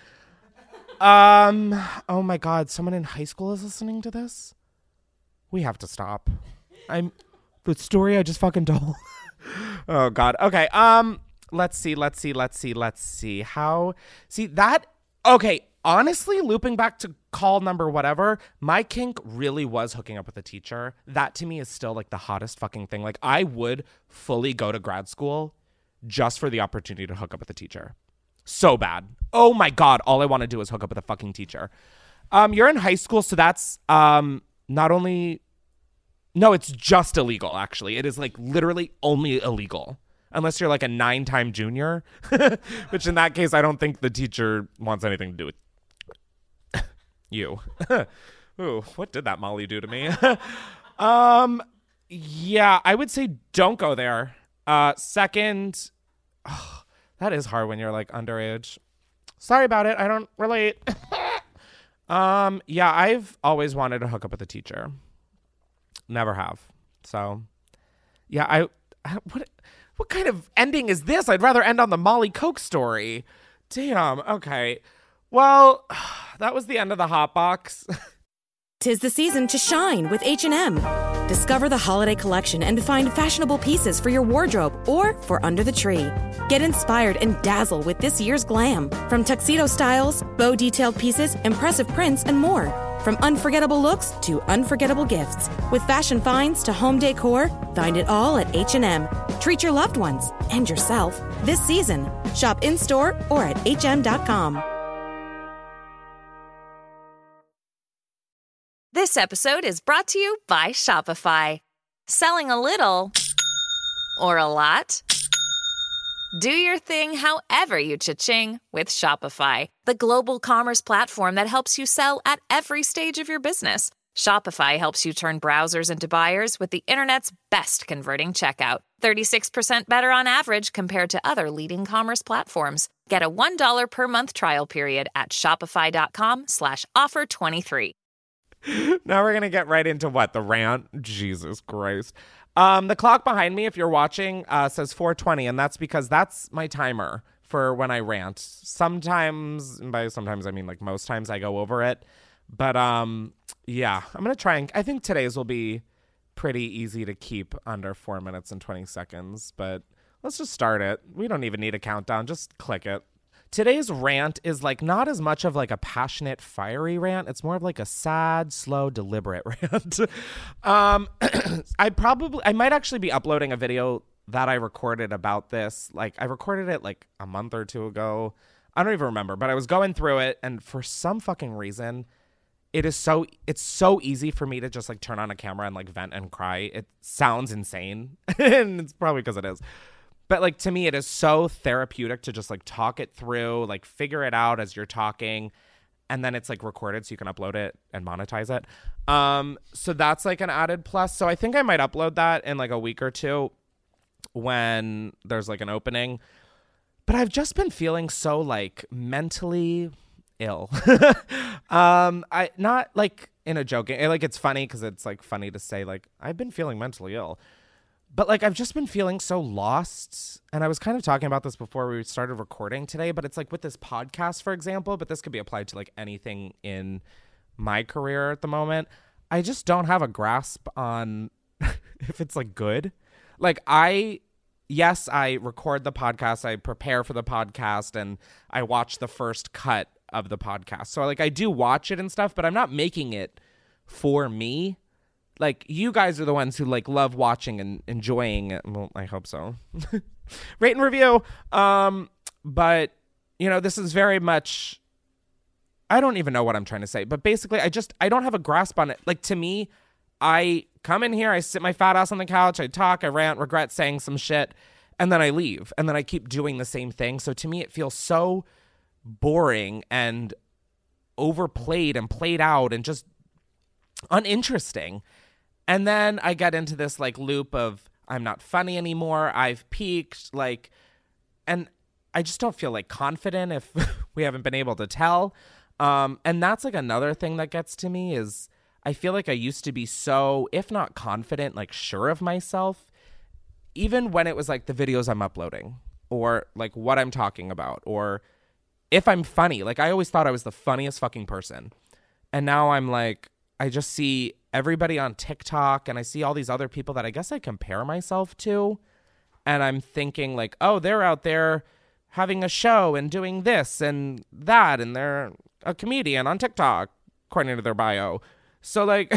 Speaker 9: Um. Oh my God. Someone in high school is listening to this. We have to stop. I'm. The story I just fucking told. Oh God. Okay. Um. Let's see. Let's see. Let's see. Let's see. How? See that? Okay. Honestly, looping back to call number whatever, my kink really was hooking up with a teacher. That to me is still like the hottest fucking thing. Like I would fully go to grad school just for the opportunity to hook up with a teacher. So bad. Oh my God. All I want to do is hook up with a fucking teacher. Um. You're in high school, so that's um not only. No, it's just illegal, actually. It is, like, literally only illegal. Unless you're, like, a nine-time junior. Which, in that case, I don't think the teacher wants anything to do with you. Ooh, what did that Molly do to me? um, yeah, I would say don't go there. Uh, second, oh, that is hard when you're, like, underage. Sorry about it. I don't relate. um, yeah, I've always wanted to hook up with a teacher. Never have. So, yeah, I, I what what kind of ending is this? I'd rather end on the Molly Coke story. Damn. Okay. Well, that was the end of the hot box.
Speaker 17: 'Tis the season to shine with H and M. Discover the holiday collection and find fashionable pieces for your wardrobe or for under the tree. Get inspired and dazzle with this year's glam. From tuxedo styles, bow detailed pieces, impressive prints, and more. From unforgettable looks to unforgettable gifts. With fashion finds to home decor, find it all at H and M. Treat your loved ones and yourself this season. Shop in-store or at H M dot com.
Speaker 18: This This episode is brought to you by Shopify. Selling a little or a lot? Do your thing however you cha-ching with Shopify, the global commerce platform that helps you sell at every stage of your business. Shopify helps you turn browsers into buyers with the internet's best converting checkout. thirty-six percent better on average compared to other leading commerce platforms. Get a one dollar per month trial period at shopify.com slash offer 23.
Speaker 9: Now we're going to get right into what? The rant? Jesus Christ. Um, the clock behind me, if you're watching, uh, says four twenty, and that's because that's my timer for when I rant. Sometimes, and by sometimes I mean like most times I go over it. But um, yeah, I'm going to try and I think today's will be pretty easy to keep under four minutes and twenty seconds. But let's just start it. We don't even need a countdown. Just click it. Today's rant is like not as much of like a passionate, fiery rant. It's more of like a sad, slow, deliberate rant. um, I probably, I might actually be uploading a video that I recorded about this. Like I recorded it like a month or two ago. I don't even remember, but I was going through it, and for some fucking reason, it is so, it's so easy for me to just like turn on a camera and like vent and cry. It sounds insane, and it's probably because it is. But like to me, it is so therapeutic to just like talk it through, like figure it out as you're talking, and then it's like recorded so you can upload it and monetize it. Um, so that's like an added plus. So I think I might upload that in like a week or two when there's like an opening. But I've just been feeling so like mentally ill. um, I not like in a joking, like it's funny because it's like funny to say like I've been feeling mentally ill. But, like, I've just been feeling so lost, and I was kind of talking about this before we started recording today, but it's like with this podcast, for example, but this could be applied to, like, anything in my career at the moment. I just don't have a grasp on if it's, like, good. Like, I, yes, I record the podcast, I prepare for the podcast, and I watch the first cut of the podcast. So, like, I do watch it and stuff, but I'm not making it for me. Like, you guys are the ones who, like, love watching and enjoying it. Well, I hope so. Rate and review. Um, but, you know, this is very much, I don't even know what I'm trying to say. But basically, I just, I don't have a grasp on it. Like, to me, I come in here, I sit my fat ass on the couch, I talk, I rant, regret saying some shit, and then I leave. And then I keep doing the same thing. So to me, it feels so boring and overplayed and played out and just uninteresting. And then I get into this like loop of I'm not funny anymore. I've peaked, like, and I just don't feel like confident if we haven't been able to tell. Um, and that's like another thing that gets to me is I feel like I used to be so, if not confident, like sure of myself, even when it was like the videos I'm uploading or like what I'm talking about or if I'm funny. Like I always thought I was the funniest fucking person. And now I'm like, I just see everybody on TikTok and I see all these other people that I guess I compare myself to. And I'm thinking like, oh, they're out there having a show and doing this and that. And they're a comedian on TikTok, according to their bio. So like,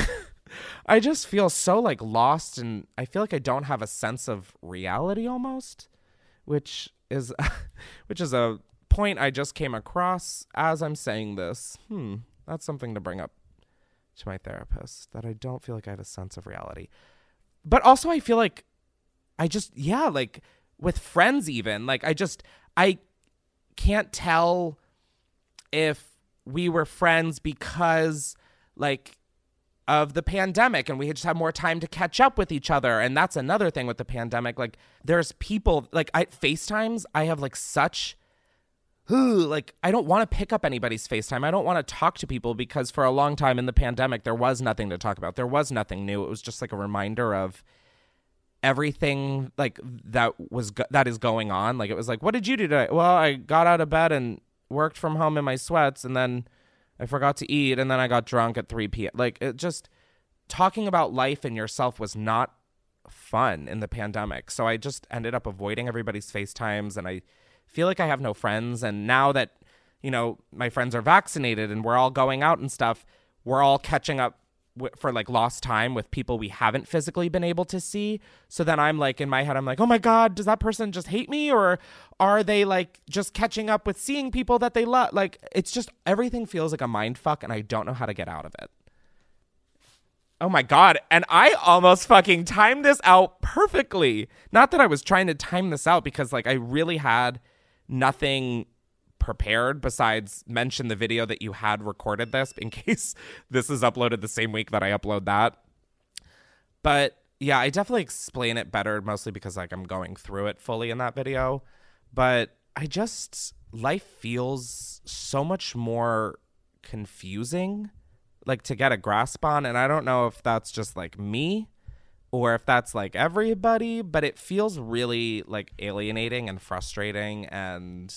Speaker 9: I just feel so like lost. And I feel like I don't have a sense of reality almost, which is, which is a point I just came across as I'm saying this. Hmm, that's something to bring up to my therapist, that I don't feel like I have a sense of reality. But also I feel like I just, yeah, like with friends even, like I just, I can't tell if we were friends because like of the pandemic and we just have more time to catch up with each other. And that's another thing with the pandemic. Like there's people like I FaceTimes, I have like such like, I don't want to pick up anybody's FaceTime. I don't want to talk to people because for a long time in the pandemic, there was nothing to talk about. There was nothing new. It was just like a reminder of everything like that was, go- that is going on. Like, it was like, what did you do today? Well, I got out of bed and worked from home in my sweats and then I forgot to eat and then I got drunk at three p.m. Like, it just, talking about life and yourself was not fun in the pandemic. So I just ended up avoiding everybody's FaceTimes and I feel like I have no friends. And now that, you know, my friends are vaccinated and we're all going out and stuff, we're all catching up w- for like lost time with people we haven't physically been able to see. So then I'm like, in my head, I'm like, oh my God, does that person just hate me? Or are they like just catching up with seeing people that they love? Like, it's just, everything feels like a mind fuck and I don't know how to get out of it. Oh my God. And I almost fucking timed this out perfectly. Not that I was trying to time this out because like I really had nothing prepared besides mention the video that you had recorded this in case this is uploaded the same week that I upload that. But yeah, I definitely explain it better mostly because like I'm going through it fully in that video. But I just, life feels so much more confusing like to get a grasp on, and I don't know if that's just like me or if that's like everybody, but it feels really like alienating and frustrating, and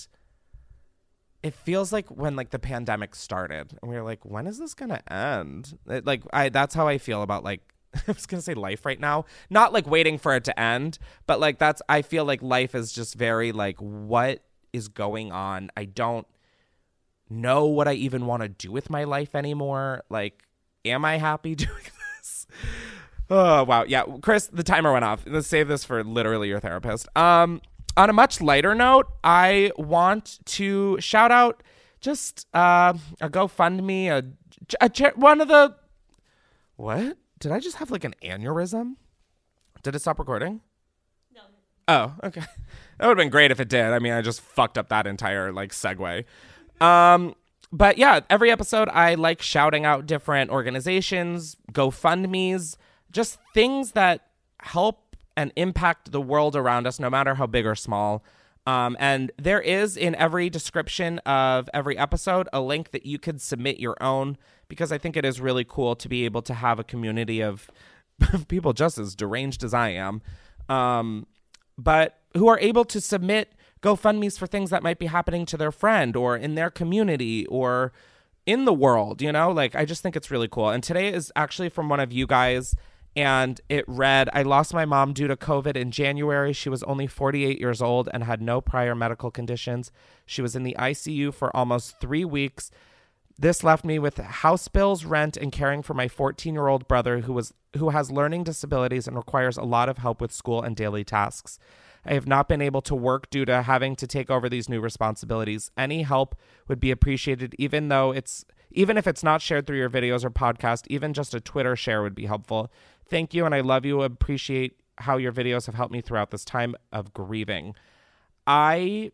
Speaker 9: it feels like when like the pandemic started and we were like, when is this gonna end? It, like I that's how I feel about like I was gonna say life right now, not like waiting for it to end, but like that's I feel like life is just very like, what is going on? I don't know what I even want to do with my life anymore. Like, am I happy doing this? Oh, wow. Yeah, Chris, the timer went off. Let's save this for literally your therapist. Um, on a much lighter note, I want to shout out just uh, a GoFundMe, a, a one of the, what? Did I just have like an aneurysm? Did it stop recording? No. Oh, okay. That would have been great if it did. I mean, I just fucked up that entire like segue. Um, but yeah, every episode I like shouting out different organizations, GoFundMes, just things that help and impact the world around us, no matter how big or small. Um, and there is in every description of every episode a link that you could submit your own, because I think it is really cool to be able to have a community of people just as deranged as I am, um, but who are able to submit GoFundMes for things that might be happening to their friend or in their community or in the world, you know? Like, I just think it's really cool. And today is actually from one of you guys, and it read, I lost my mom due to COVID in January. She was only forty-eight years old and had no prior medical conditions. She was in the I C U for almost three weeks. This left me with house bills, rent, and caring for my fourteen-year-old brother who was who has learning disabilities and requires a lot of help with school and daily tasks. I have not been able to work due to having to take over these new responsibilities. Any help would be appreciated, even though it's even if it's not shared through your videos or podcast. Even just a Twitter share would be helpful. Thank you, and I love you. Appreciate how your videos have helped me throughout this time of grieving. I,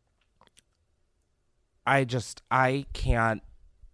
Speaker 9: I just I can't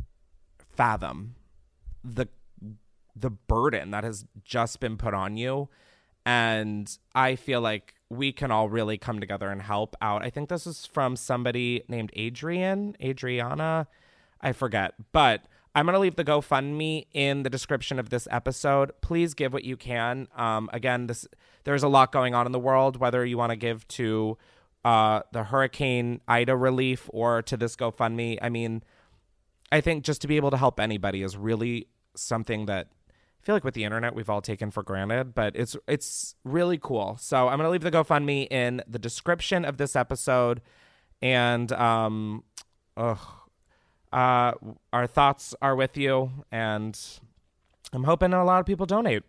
Speaker 9: fathom the the burden that has just been put on you, and I feel like we can all really come together and help out. I think this is from somebody named Adrian, Adriana, I forget. But I'm going to leave the GoFundMe in the description of this episode. Please give what you can. Um, again, this there's a lot going on in the world, whether you want to give to uh, the Hurricane Ida relief or to this GoFundMe. I mean, I think just to be able to help anybody is really something that I feel like with the internet we've all taken for granted, but it's it's really cool. So I'm going to leave the GoFundMe in the description of this episode. And um, ugh, uh, our thoughts are with you, and I'm hoping a lot of people donate.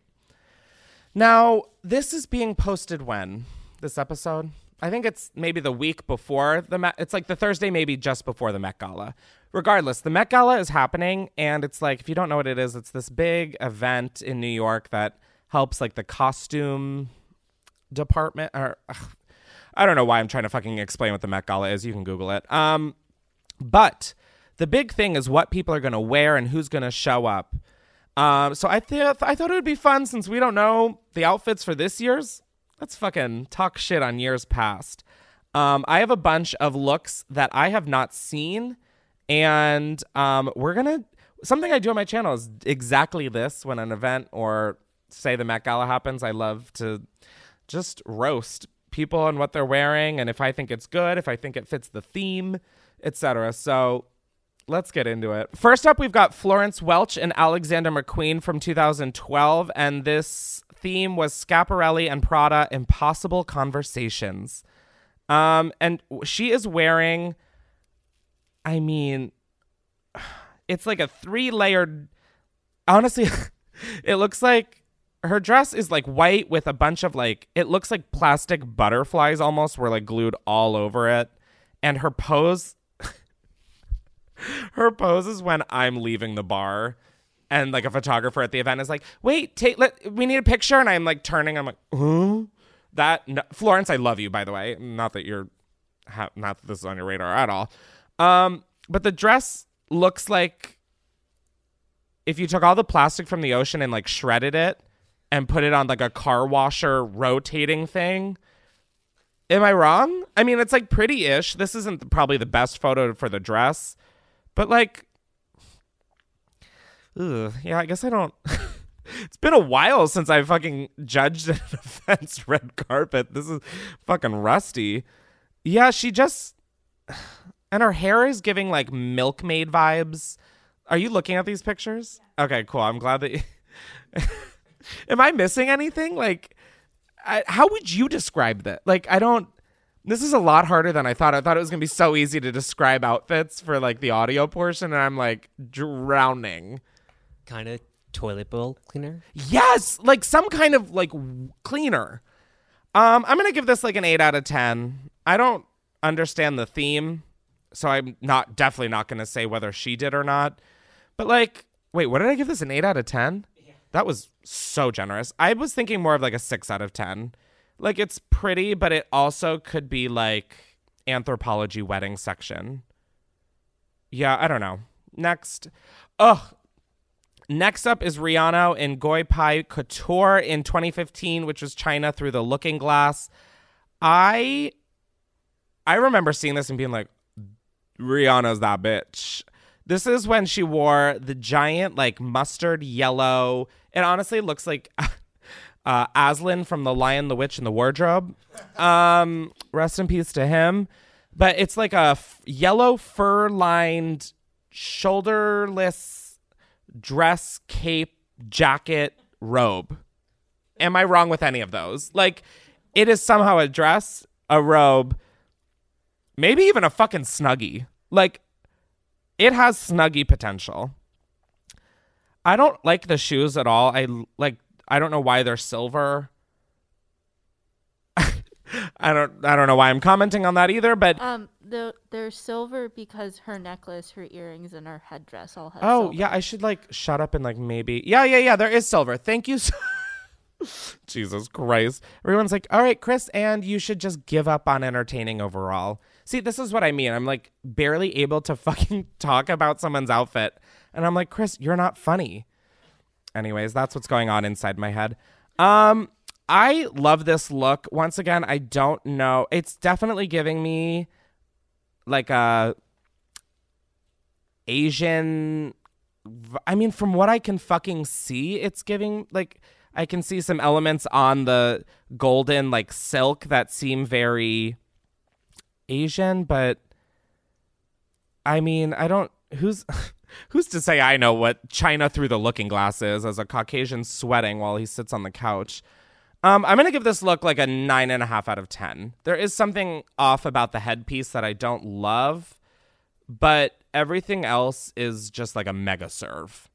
Speaker 9: Now, this is being posted when? This episode? I think it's maybe the week before the Met. It's like the Thursday, maybe just before the Met Gala. Regardless, the Met Gala is happening, and it's like, if you don't know what it is, it's this big event in New York that helps like the costume department. Or ugh, I don't know why I'm trying to fucking explain what the Met Gala is. You can Google it. Um, but the big thing is what people are going to wear and who's going to show up. Um, so I th- I thought it would be fun, since we don't know the outfits for this year's. Let's fucking talk shit on years past. Um, I have a bunch of looks that I have not seen, and um, we're gonna something I do on my channel is exactly this. When an event or say the Met Gala happens, I love to just roast people on what they're wearing, and if I think it's good, if I think it fits the theme, et cetera. So let's get into it. First up, we've got Florence Welch and Alexander McQueen from two thousand twelve, and this theme was Schiaparelli and Prada, Impossible Conversations. Um, and she is wearing, I mean, it's like a three-layered, honestly, it looks like her dress is like white with a bunch of like, it looks like plastic butterflies almost were like glued all over it. And her pose, her pose is when I'm leaving the bar. And like a photographer at the event is like, wait, take, let, we need a picture. And I'm like turning. I'm like, huh? That, no, Florence, I love you, by the way. Not that you're, ha- not that this is on your radar at all. Um, but the dress looks like if you took all the plastic from the ocean and like shredded it and put it on like a car washer rotating thing. Am I wrong? I mean, it's like pretty-ish. This isn't probably the best photo for the dress, but like, ugh, yeah, I guess I don't. It's been a while since I fucking judged an event's red carpet. This is fucking rusty. Yeah, she just, and her hair is giving like milkmaid vibes. Are you looking at these pictures? Okay, cool. I'm glad that. You... Am I missing anything? Like, I, how would you describe that? Like, I don't. This is a lot harder than I thought. I thought it was gonna be so easy to describe outfits for like the audio portion, and I'm like drowning.
Speaker 10: Kind of toilet bowl cleaner.
Speaker 9: Yes, like some kind of like cleaner. Um, I'm gonna give this like an eight out of ten. I don't understand the theme, so I'm not definitely not gonna say whether she did or not. But like, wait, what did I give this? An eight out of ten? Yeah. That was so generous. I was thinking more of like a six out of ten. Like, it's pretty, but it also could be like Anthropologie wedding section. Yeah, I don't know. Next. Ugh. Next up is Rihanna in Goi Pai Couture in twenty fifteen, which was China Through the Looking Glass. I I remember seeing this and being like, Rihanna's that bitch. This is when she wore the giant, like, mustard yellow. It honestly looks like uh, Aslan from The Lion, the Witch, and the Wardrobe. Um, rest in peace to him. But it's like a f- yellow fur-lined, shoulderless dress, cape, jacket, robe. Am I wrong with any of those? Like, it is somehow a dress, a robe, maybe even a fucking Snuggie. Like, it has Snuggie potential. I don't like the shoes at all. I like. I don't know why they're silver. I don't. I don't know why I'm commenting on that either. But
Speaker 11: um, the they're silver because her necklace, her earrings, and her headdress all have.
Speaker 9: Oh
Speaker 11: silver.
Speaker 9: yeah, I should like shut up and like maybe. Yeah, yeah, yeah. There is silver. Thank you. So- Jesus Christ. Everyone's like, all right, Chris, and you should just give up on entertaining overall. See, this is what I mean. I'm like barely able to fucking talk about someone's outfit. And I'm like, Chris, you're not funny. Anyways, that's what's going on inside my head. Um, I love this look. Once again, I don't know. It's definitely giving me like a Asian. I mean, from what I can fucking see, it's giving like I can see some elements on the golden like silk that seem very Asian, but I mean, I don't. Who's who's to say I know what China Through the Looking Glass is as a Caucasian sweating while he sits on the couch? Um, I'm gonna give this look like a nine and a half out of ten. There is something off about the headpiece that I don't love, but everything else is just like a mega serve.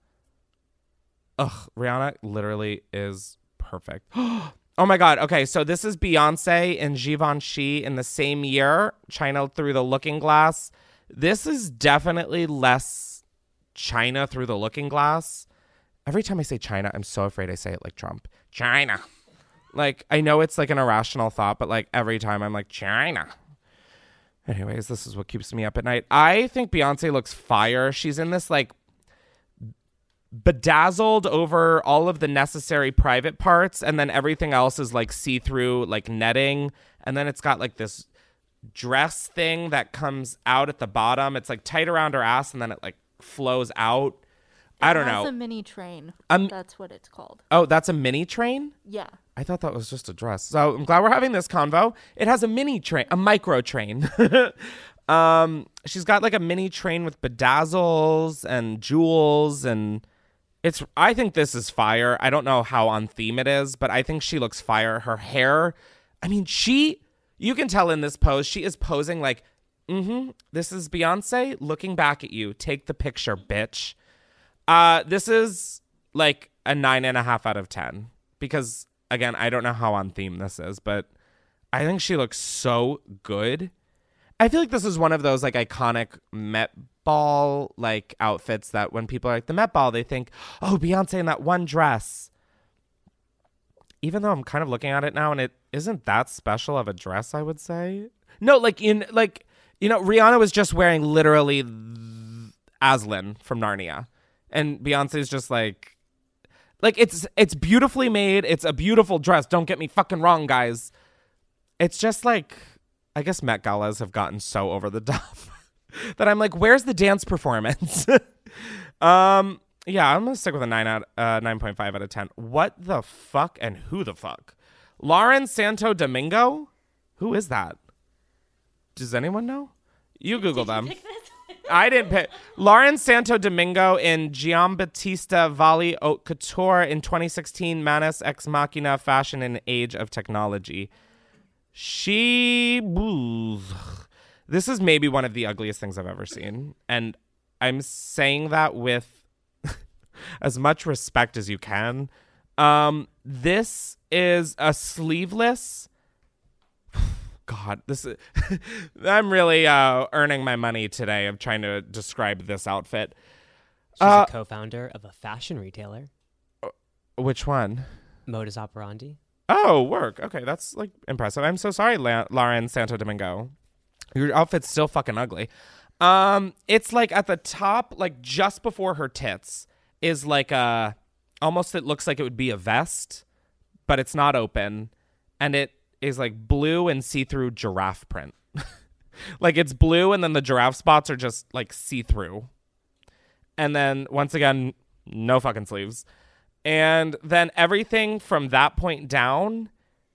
Speaker 9: Ugh, Rihanna literally is perfect. Oh my God. Okay, so this is Beyonce and Givenchy in the same year, China Through the Looking Glass. This is definitely less China Through the Looking Glass. Every time I say China, I'm so afraid I say it like Trump. China. Like, I know it's like an irrational thought, but like every time I'm like, China. Anyways, this is what keeps me up at night. I think Beyonce looks fire. She's in this like bedazzled over all of the necessary private parts, and then everything else is like see-through like netting, and then it's got like this dress thing that comes out at the bottom. It's like tight around her ass, and then it like flows out.
Speaker 11: It
Speaker 9: I don't
Speaker 11: has
Speaker 9: know.
Speaker 11: a mini train.
Speaker 9: Um,
Speaker 11: That's what it's called.
Speaker 9: Oh, that's a mini train?
Speaker 11: Yeah.
Speaker 9: I thought that was just a dress. So I'm glad we're having this convo. It has a mini train, a micro train. um, she's got like a mini train with bedazzles and jewels, and it's. I think this is fire. I don't know how on theme it is, but I think she looks fire. Her hair. I mean, she. You can tell in this pose, she is posing like, mm-hmm, this is Beyonce looking back at you. Take the picture, bitch. Uh, this is like a nine and a half out of ten because, again, I don't know how on theme this is, but I think she looks so good. I feel like this is one of those like iconic Met Ball like outfits that when people are like the Met Ball, they think, oh, Beyonce in that one dress. Even though I'm kind of looking at it now and it isn't that special of a dress, I would say. No, like in like, you know, Rihanna was just wearing literally Aslan from Narnia. And Beyonce's just like, like it's it's beautifully made. It's a beautiful dress. Don't get me fucking wrong, guys. It's just like, I guess Met Galas have gotten so over the top that I'm like, where's the dance performance? um, yeah, I'm gonna stick with a nine out, uh, nine point five out of ten. What the fuck and who the fuck? Lauren Santo Domingo? Who is that? Does anyone know? You Google them. I didn't pick. Lauren Santo Domingo in Giambattista Valli Haute Couture in twenty sixteen Manus Ex Machina Fashion in Age of Technology. She... This is maybe one of the ugliest things I've ever seen. And I'm saying that with as much respect as you can. Um, this is a sleeveless... God, this is... I'm really uh, earning my money today of trying to describe this outfit.
Speaker 10: She's
Speaker 9: uh,
Speaker 10: a co-founder of a fashion retailer.
Speaker 9: Which one?
Speaker 10: Modus Operandi.
Speaker 9: Oh, work. Okay, that's like impressive. I'm so sorry, La- Lauren Santo Domingo. Your outfit's still fucking ugly. Um, it's like at the top, like just before her tits, is like a almost. It looks like it would be a vest, but it's not open, and it is like blue and see-through giraffe print. Like it's blue, and then the giraffe spots are just like see-through, and then once again, no fucking sleeves, and then everything from that point down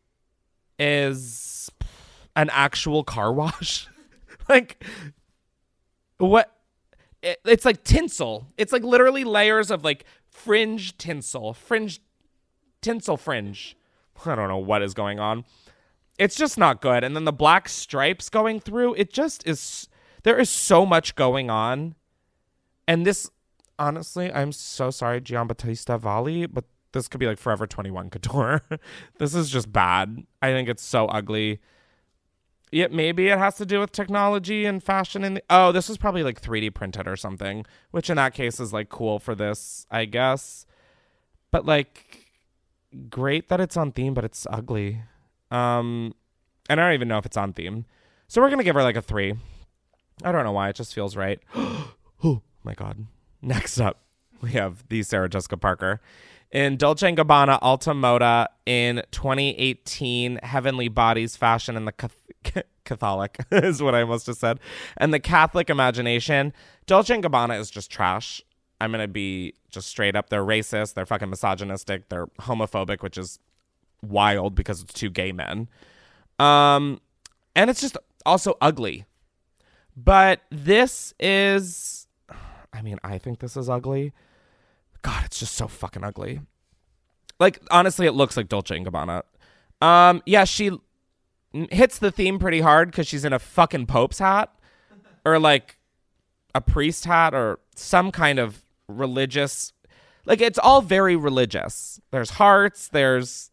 Speaker 9: is an actual car wash. Like, what? It, it's like tinsel. It's like literally layers of like fringe tinsel, fringe, tinsel fringe. I don't know what is going on. It's just not good. And then the black stripes going through, it just is, there is so much going on. And this, honestly, I'm so sorry, Giambattista Valli, but this could be like Forever twenty-one Couture. This is just bad. I think it's so ugly. Yeah, maybe it has to do with technology and fashion. And oh, this was probably like three D printed or something, which in that case is like cool for this, I guess. But like, great that it's on theme, but it's ugly. Um, and I don't even know if it's on theme. So we're gonna give her like a three. I don't know why, it just feels right. Oh my God. Next up, we have the Sarah Jessica Parker. In Dolce and Gabbana Alta Moda in twenty eighteen, Heavenly Bodies Fashion and the Cath- Catholic is what I must have said. And the Catholic Imagination. Dolce and Gabbana is just trash. I'm going to be just straight up. They're racist. They're fucking misogynistic. They're homophobic, which is wild because it's two gay men. Um, and it's just also ugly. But this is, I mean, I think this is ugly. God, it's just so fucking ugly. Like, honestly, it looks like Dolce and Gabbana. Um, yeah, she hits the theme pretty hard because she's in a fucking Pope's hat or like a priest hat or some kind of religious. Like, it's all very religious. There's hearts. There's.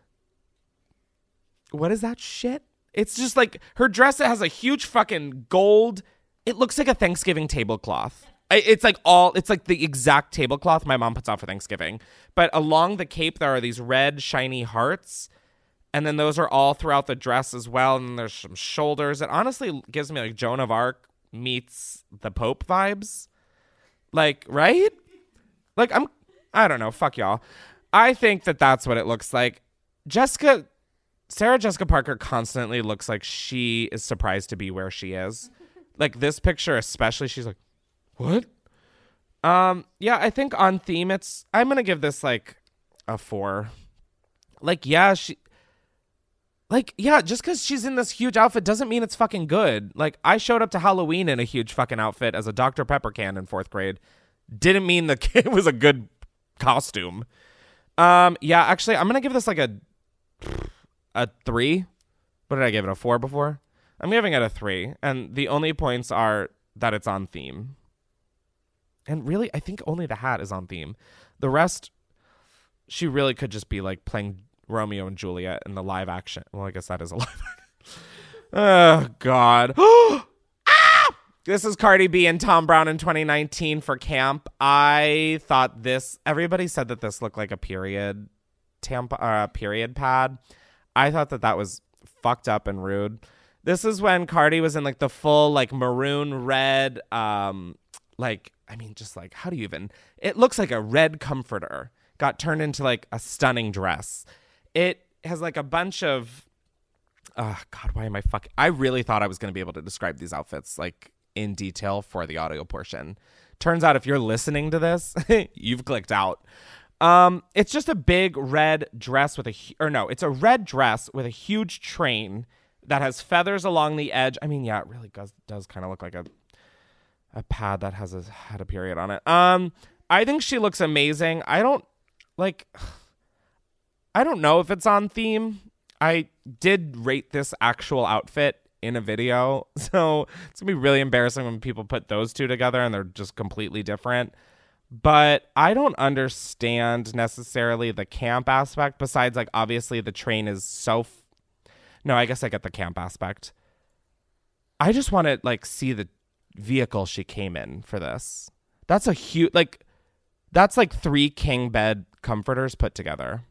Speaker 9: What is that shit? It's just like her dress that has a huge fucking gold. It looks like a Thanksgiving tablecloth. It's like all, it's like the exact tablecloth my mom puts out for Thanksgiving. But along the cape, there are these red, shiny hearts. And then those are all throughout the dress as well. And then there's some shoulders. It honestly gives me like Joan of Arc meets the Pope vibes. Like, right? Like, I'm, I don't know. Fuck y'all. I think that that's what it looks like. Jessica, Sarah Jessica Parker constantly looks like she is surprised to be where she is. Like this picture especially, she's like, what? Um, yeah, I think on theme, it's, I'm going to give this like a four. Like, yeah, she, like, yeah, just because she's in this huge outfit doesn't mean it's fucking good. Like, I showed up to Halloween in a huge fucking outfit as a Doctor Pepper can in fourth grade. Didn't mean the kid was a good costume. Um, yeah, actually, I'm going to give this like a, a three. What did I give it, a four before? I'm giving it a three. And the only points are that it's on theme. And really, I think only the hat is on theme. The rest, she really could just be like playing Romeo and Juliet in the live action. Well, I guess that is a live action. Oh, God. Ah! This is Cardi B and Tom Brown in twenty nineteen for camp. I thought this, everybody said that this looked like a period tamp, uh, period pad. I thought that that was fucked up and rude. This is when Cardi was in like the full like maroon red, um, like, I mean, just like, how do you even, it looks like a red comforter got turned into like a stunning dress. It has like a bunch of, oh God, why am I fucking, I really thought I was going to be able to describe these outfits like in detail for the audio portion. Turns out if you're listening to this, you've clicked out. Um, it's just a big red dress with a, or no, it's a red dress with a huge train that has feathers along the edge. I mean, yeah, it really does, does kind of look like a, a pad that has a, had a period on it. Um, I think she looks amazing. I don't like, I don't know if it's on theme. I did rate this actual outfit in a video, so it's gonna be really embarrassing when people put those two together and they're just completely different. But I don't understand necessarily the camp aspect, besides like obviously the train is so f- no I guess I get the camp aspect. I just want to like see the vehicle she came in for this. That's a huge, like that's like three king bed comforters put together.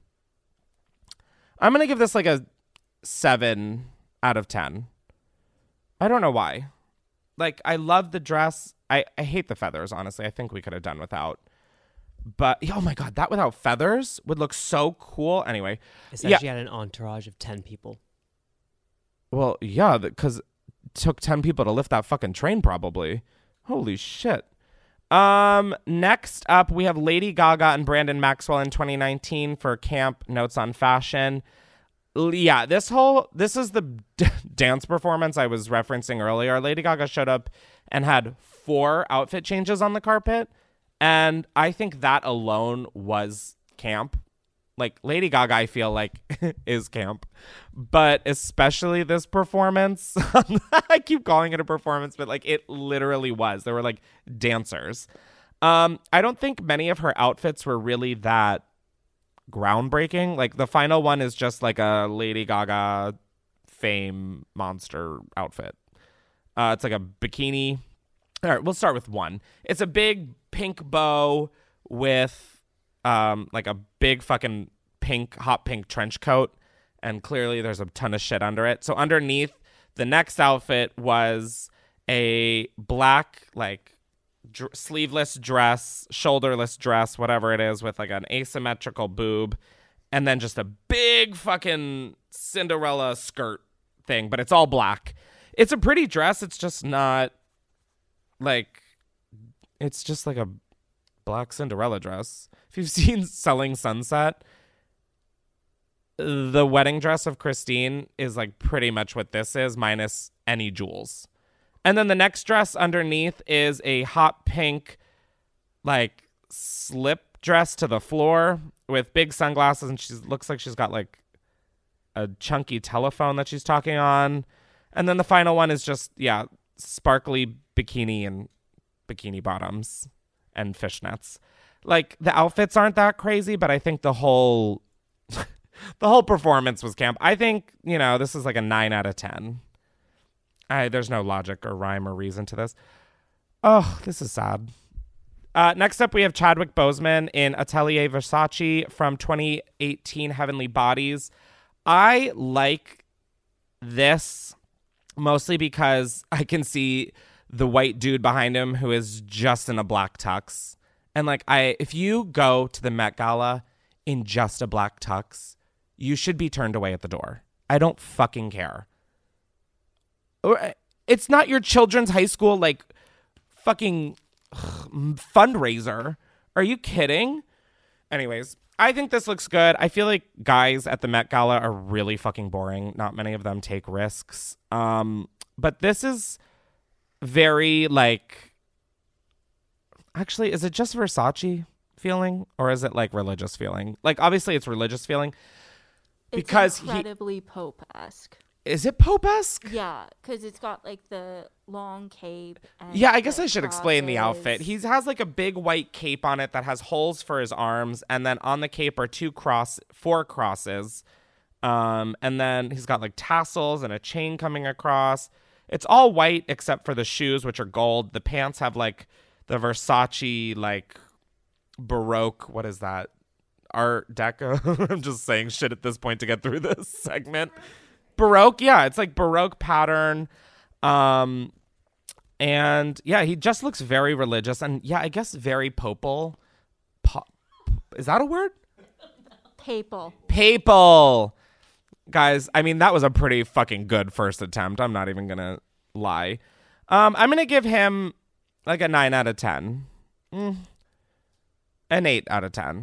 Speaker 9: I'm gonna give this like a seven out of ten. I don't know why. Like, I love the dress. I, I hate the feathers, honestly. I think we could have done without. But, oh my God, that without feathers would look so cool. Anyway.
Speaker 10: It's actually yeah. had an entourage of ten people.
Speaker 9: Well, yeah, because it took ten people to lift that fucking train, probably. Holy shit. Um, next up, we have Lady Gaga and Brandon Maxwell in twenty nineteen for Camp Notes on Fashion. Yeah, this whole, this is the d- dance performance I was referencing earlier. Lady Gaga showed up and had four outfit changes on the carpet. And I think that alone was camp. Like, Lady Gaga, I feel like, is camp. But especially this performance. I keep calling it a performance, but, like, it literally was. There were, like, dancers. Um, I don't think many of her outfits were really that groundbreaking. Like, the final one is just, like, a Lady Gaga fame monster outfit. Uh, it's, like, a bikini. All right, we'll start with one. It's a big pink bow with um like a big fucking pink, hot pink trench coat, and clearly there's a ton of shit under it. So underneath, the next outfit was a black like dr- sleeveless dress, shoulderless dress, whatever it is, with like an asymmetrical boob, and then just a big fucking Cinderella skirt thing, but it's all black. It's a pretty dress. It's just not like, it's just like a black Cinderella dress. If you've seen Selling Sunset, the wedding dress of Christine is like pretty much what this is, minus any jewels. And then the next dress underneath is a hot pink, like, slip dress to the floor with big sunglasses, and she looks like she's got like a chunky telephone that she's talking on. And then the final one is just, yeah, sparkly bikini and bikini bottoms and fishnets. Like, the outfits aren't that crazy, but I think the whole the whole performance was camp. I think, you know, this is like a nine out of ten. I, there's no logic or rhyme or reason to this. Oh, this is sad. Uh, next up, we have Chadwick Boseman in Atelier Versace from twenty eighteen Heavenly Bodies. I like this mostly because I can see the white dude behind him who is just in a black tux. And like, I, if you go to the Met Gala in just a black tux, you should be turned away at the door. I don't fucking care. It's not your children's high school, like, fucking ugh, fundraiser. Are you kidding? Anyways, I think this looks good. I feel like guys at the Met Gala are really fucking boring. Not many of them take risks. Um, but this is very, like, actually, is it just Versace feeling, or is it like religious feeling? Like, obviously it's religious feeling because
Speaker 11: it's incredibly he, Pope-esque.
Speaker 9: Is it Pope-esque?
Speaker 11: Yeah, because it's got like the long cape. And
Speaker 9: yeah, I guess I should
Speaker 11: crosses.
Speaker 9: explain the outfit. He has like a big white cape on it that has holes for his arms, and then on the cape are two cross, four crosses, um, and then he's got like tassels and a chain coming across. It's all white except for the shoes, which are gold. The pants have like the Versace, like Baroque. What is that? Art Deco. I'm just saying shit at this point to get through this segment. Baroque. Yeah, it's like Baroque pattern. Um, and yeah, he just looks very religious. And yeah, I guess very popal. Po- is that a word?
Speaker 11: Papal.
Speaker 9: Papal. Guys, I mean, that was a pretty fucking good first attempt. I'm not even going to lie. Um, I'm going to give him like a nine out of ten. Mm. An eight out of ten.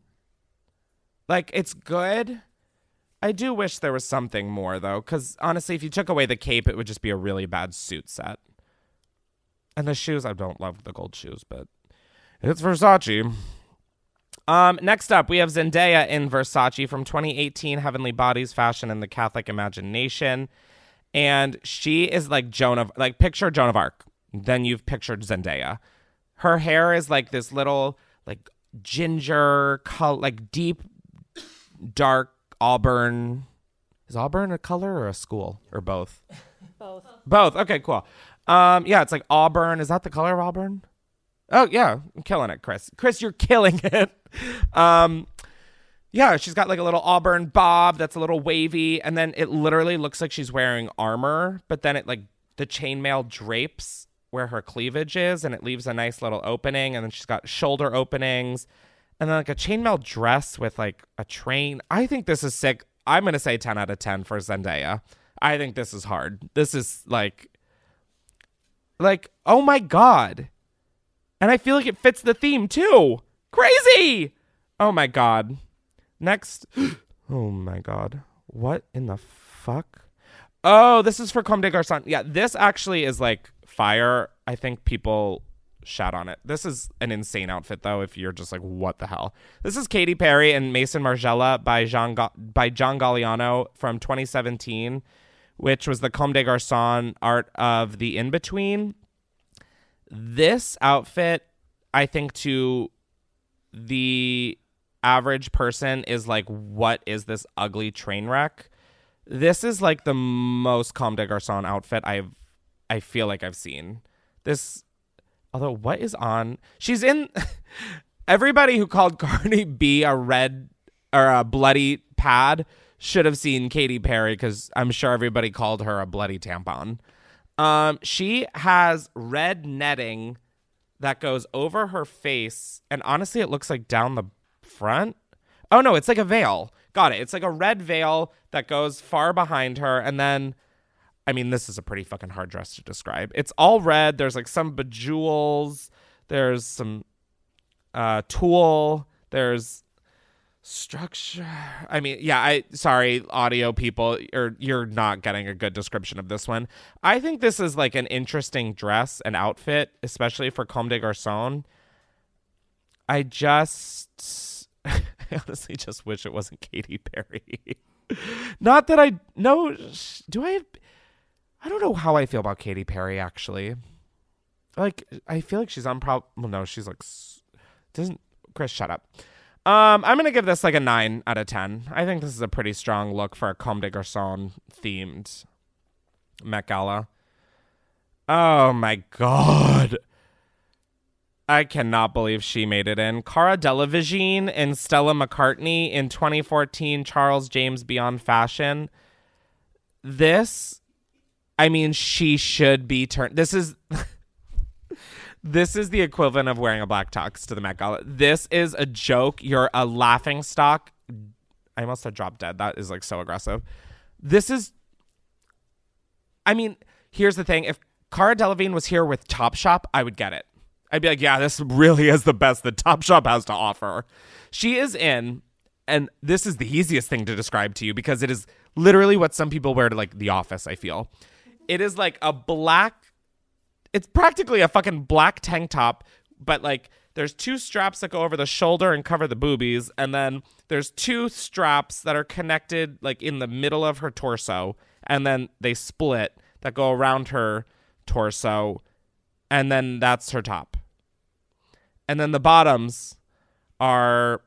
Speaker 9: Like, it's good. I do wish there was something more, though, because honestly, if you took away the cape, it would just be a really bad suit set. And the shoes, I don't love the gold shoes, but it's Versace. Um, next up, we have Zendaya in Versace from twenty eighteen, Heavenly Bodies, Fashion and the Catholic Imagination. And she is like Joan of, like, picture Joan of Arc. Then you've pictured Zendaya. Her hair is like this little, like, ginger, color, like, deep, dark auburn. Is auburn a color or a school? Or both?
Speaker 11: Both.
Speaker 9: Both. Okay, cool. Um, yeah, it's like auburn. Is that the color of auburn? Oh, yeah. I'm killing it, Chris. Chris, you're killing it. Um, yeah, she's got like a little auburn bob that's a little wavy. And then it literally looks like she's wearing armor. But then it like the chainmail drapes where her cleavage is. And it leaves a nice little opening. And then she's got shoulder openings. And then like a chainmail dress with like a train. I think this is sick. I'm going to say ten out of ten for Zendaya. I think this is hard. This is like, like, oh my God. And I feel like it fits the theme too. Crazy. Oh my God. Next. Oh my God. What in the fuck? Oh, this is for Comme des Garçons. Yeah, this actually is like fire. I think people shat on it. This is an insane outfit though, if you're just like, what the hell? This is Katy Perry and Maison Margiela by Jean Ga- by John Galliano from twenty seventeen, which was the Comme des Garçons art of the in-between. This outfit, I think, to the average person is like, what is this ugly train wreck? This is like the most Comme des Garçons outfit I've, I feel like I've seen. This, although what is on? She's in, everybody who called Cardi B a red or a bloody pad should have seen Katy Perry, because I'm sure everybody called her a bloody tampon. Um, she has red netting that goes over her face, and honestly, it looks like down the front. Oh no, it's like a veil. Got it. It's like a red veil that goes far behind her, and then, I mean, this is a pretty fucking hard dress to describe. It's all red. There's like some bejewels. There's some uh, tulle. There's structure. I mean, yeah, I sorry, audio people, or you're not getting a good description of this one. I think this is like an interesting dress and outfit, especially for Comme des Garçons. I just I honestly just wish it wasn't Katy Perry. Not that I know. Do I have, I don't know how I feel about Katy Perry, actually. Like, I feel like she's on prob well no, she's like doesn't Chris shut up. Um, I'm going to give this like a nine out of ten. I think this is a pretty strong look for a Comme des Garçons themed Met Gala. Oh my God. I cannot believe she made it in. Cara Delevingne and Stella McCartney in twenty fourteen Charles James Beyond Fashion. This, I mean, she should be turned. This is... This is the equivalent of wearing a black tux to the Met Gala. This is a joke. You're a laughing stock. I must have dropped dead. That is like so aggressive. This is, I mean, here's the thing. If Cara Delevingne was here with Topshop, I would get it. I'd be like, yeah, this really is the best that Topshop has to offer. She is in, and this is the easiest thing to describe to you because it is literally what some people wear to like The Office, I feel. It is like a black, it's practically a fucking black tank top, but like there's two straps that go over the shoulder and cover the boobies. And then there's two straps that are connected like in the middle of her torso. And then they split that go around her torso. And then that's her top. And then the bottoms are,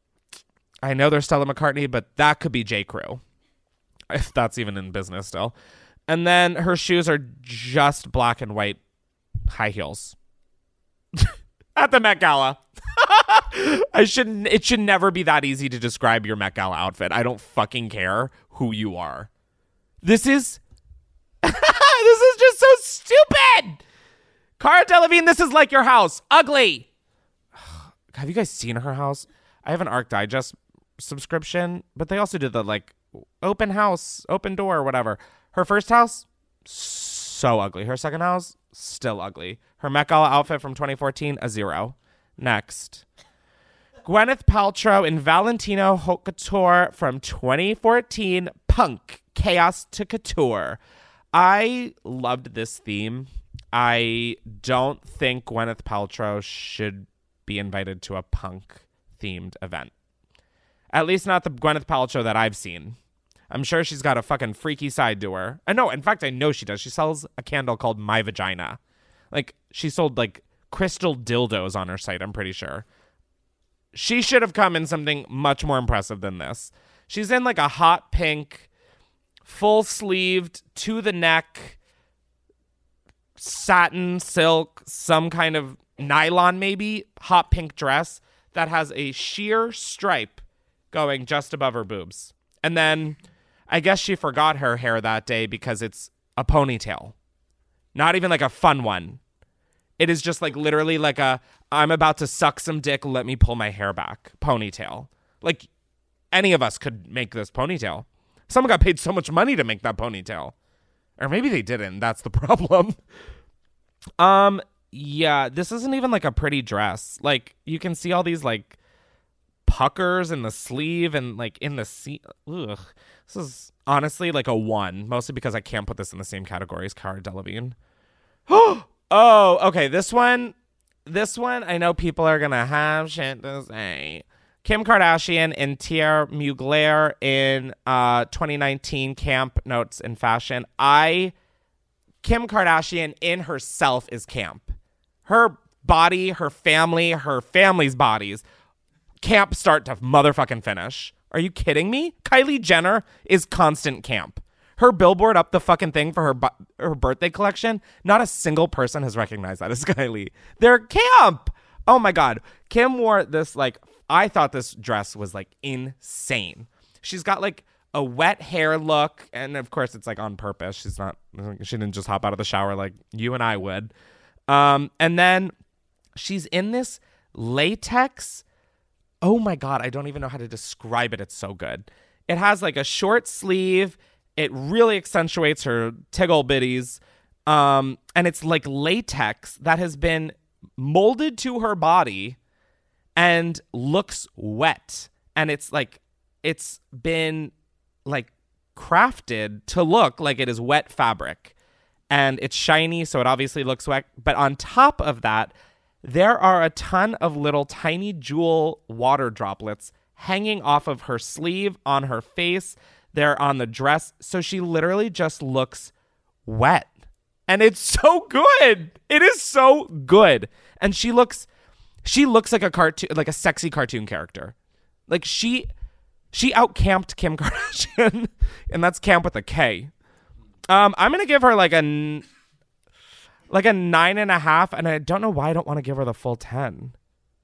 Speaker 9: I know they're Stella McCartney, but that could be J. Crew, if that's even in business still. And then her shoes are just black and white high heels. At the Met Gala. I shouldn't, it should never be that easy to describe your Met Gala outfit. I don't fucking care who you are. This is, this is just so stupid. Cara Delevingne, this is like your house. Ugly. Have you guys seen her house? I have an Arc Digest subscription, but they also did the like open house, open door, or whatever. Her first house, so ugly. Her second house, still ugly. Her Met Gala outfit from twenty fourteen, a zero. Next. Gwyneth Paltrow in Valentino Haute Couture from twenty fourteen, Punk, Chaos to Couture. I loved this theme. I don't think Gwyneth Paltrow should be invited to a punk-themed event. At least not the Gwyneth Paltrow that I've seen. I'm sure she's got a fucking freaky side to her. I know, in fact, I know she does. She sells a candle called My Vagina. Like, she sold, like, crystal dildos on her site, I'm pretty sure. She should have come in something much more impressive than this. She's in, like, a hot pink, full-sleeved, to-the-neck, satin, silk, some kind of nylon, maybe, hot pink dress that has a sheer stripe going just above her boobs. And then I guess she forgot her hair that day because it's a ponytail. Not even like a fun one. It is just like literally like a, I'm about to suck some dick, let me pull my hair back ponytail. Like any of us could make this ponytail. Someone got paid so much money to make that ponytail. Or maybe they didn't. That's the problem. um, yeah, this isn't even like a pretty dress. Like you can see all these like puckers in the sleeve and like in the seat. Ugh. This is honestly like a one, mostly because I can't put this in the same category as Cara Delevingne. Oh, okay. This one, this one, I know people are gonna have shit to say. Kim Kardashian and Thierry Mugler in uh, twenty nineteen Camp Notes in Fashion. I, Kim Kardashian in herself is camp. Her body, her family, her family's bodies, camp start to motherfucking finish. Are you kidding me? Kylie Jenner is constant camp. Her billboard up the fucking thing for her bu- her birthday collection, not a single person has recognized that as Kylie. They're camp. Oh my God. Kim wore this like, I thought this dress was like insane. She's got like a wet hair look. And of course it's like on purpose. She's not, she didn't just hop out of the shower like you and I would. Um, and then she's in this latex. Oh my God. I don't even know how to describe it. It's so good. It has like a short sleeve. It really accentuates her tiggle bitties. Um, and it's like latex that has been molded to her body and looks wet. And it's like, it's been like crafted to look like it is wet fabric. And it's shiny, so it obviously looks wet. But on top of that, there are a ton of little tiny jewel water droplets hanging off of her sleeve, on her face. They're on the dress. So she literally just looks wet. And it's so good. It is so good. And she looks she looks like a cartoon, like a sexy cartoon character. Like she she out-camped Kim Kardashian. And that's camp with a K. Um, I'm gonna give her like a like a nine and a half, and I don't know why I don't want to give her the full ten.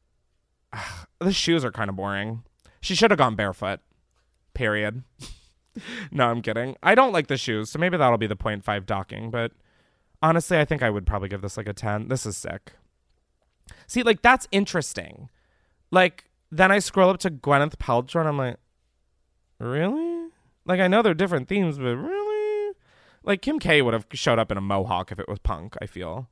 Speaker 9: Ugh, the shoes are kind of boring. She should have gone barefoot. Period. No, I'm kidding. I don't like the shoes, so maybe that'll be the point five docking, but honestly, I think I would probably give this like a ten. This is sick. See, like, that's interesting. Like, then I scroll up to Gwyneth Paltrow, and I'm like, really? Like, I know they're different themes, but really? Like, Kim K would have showed up in a mohawk if it was punk, I feel.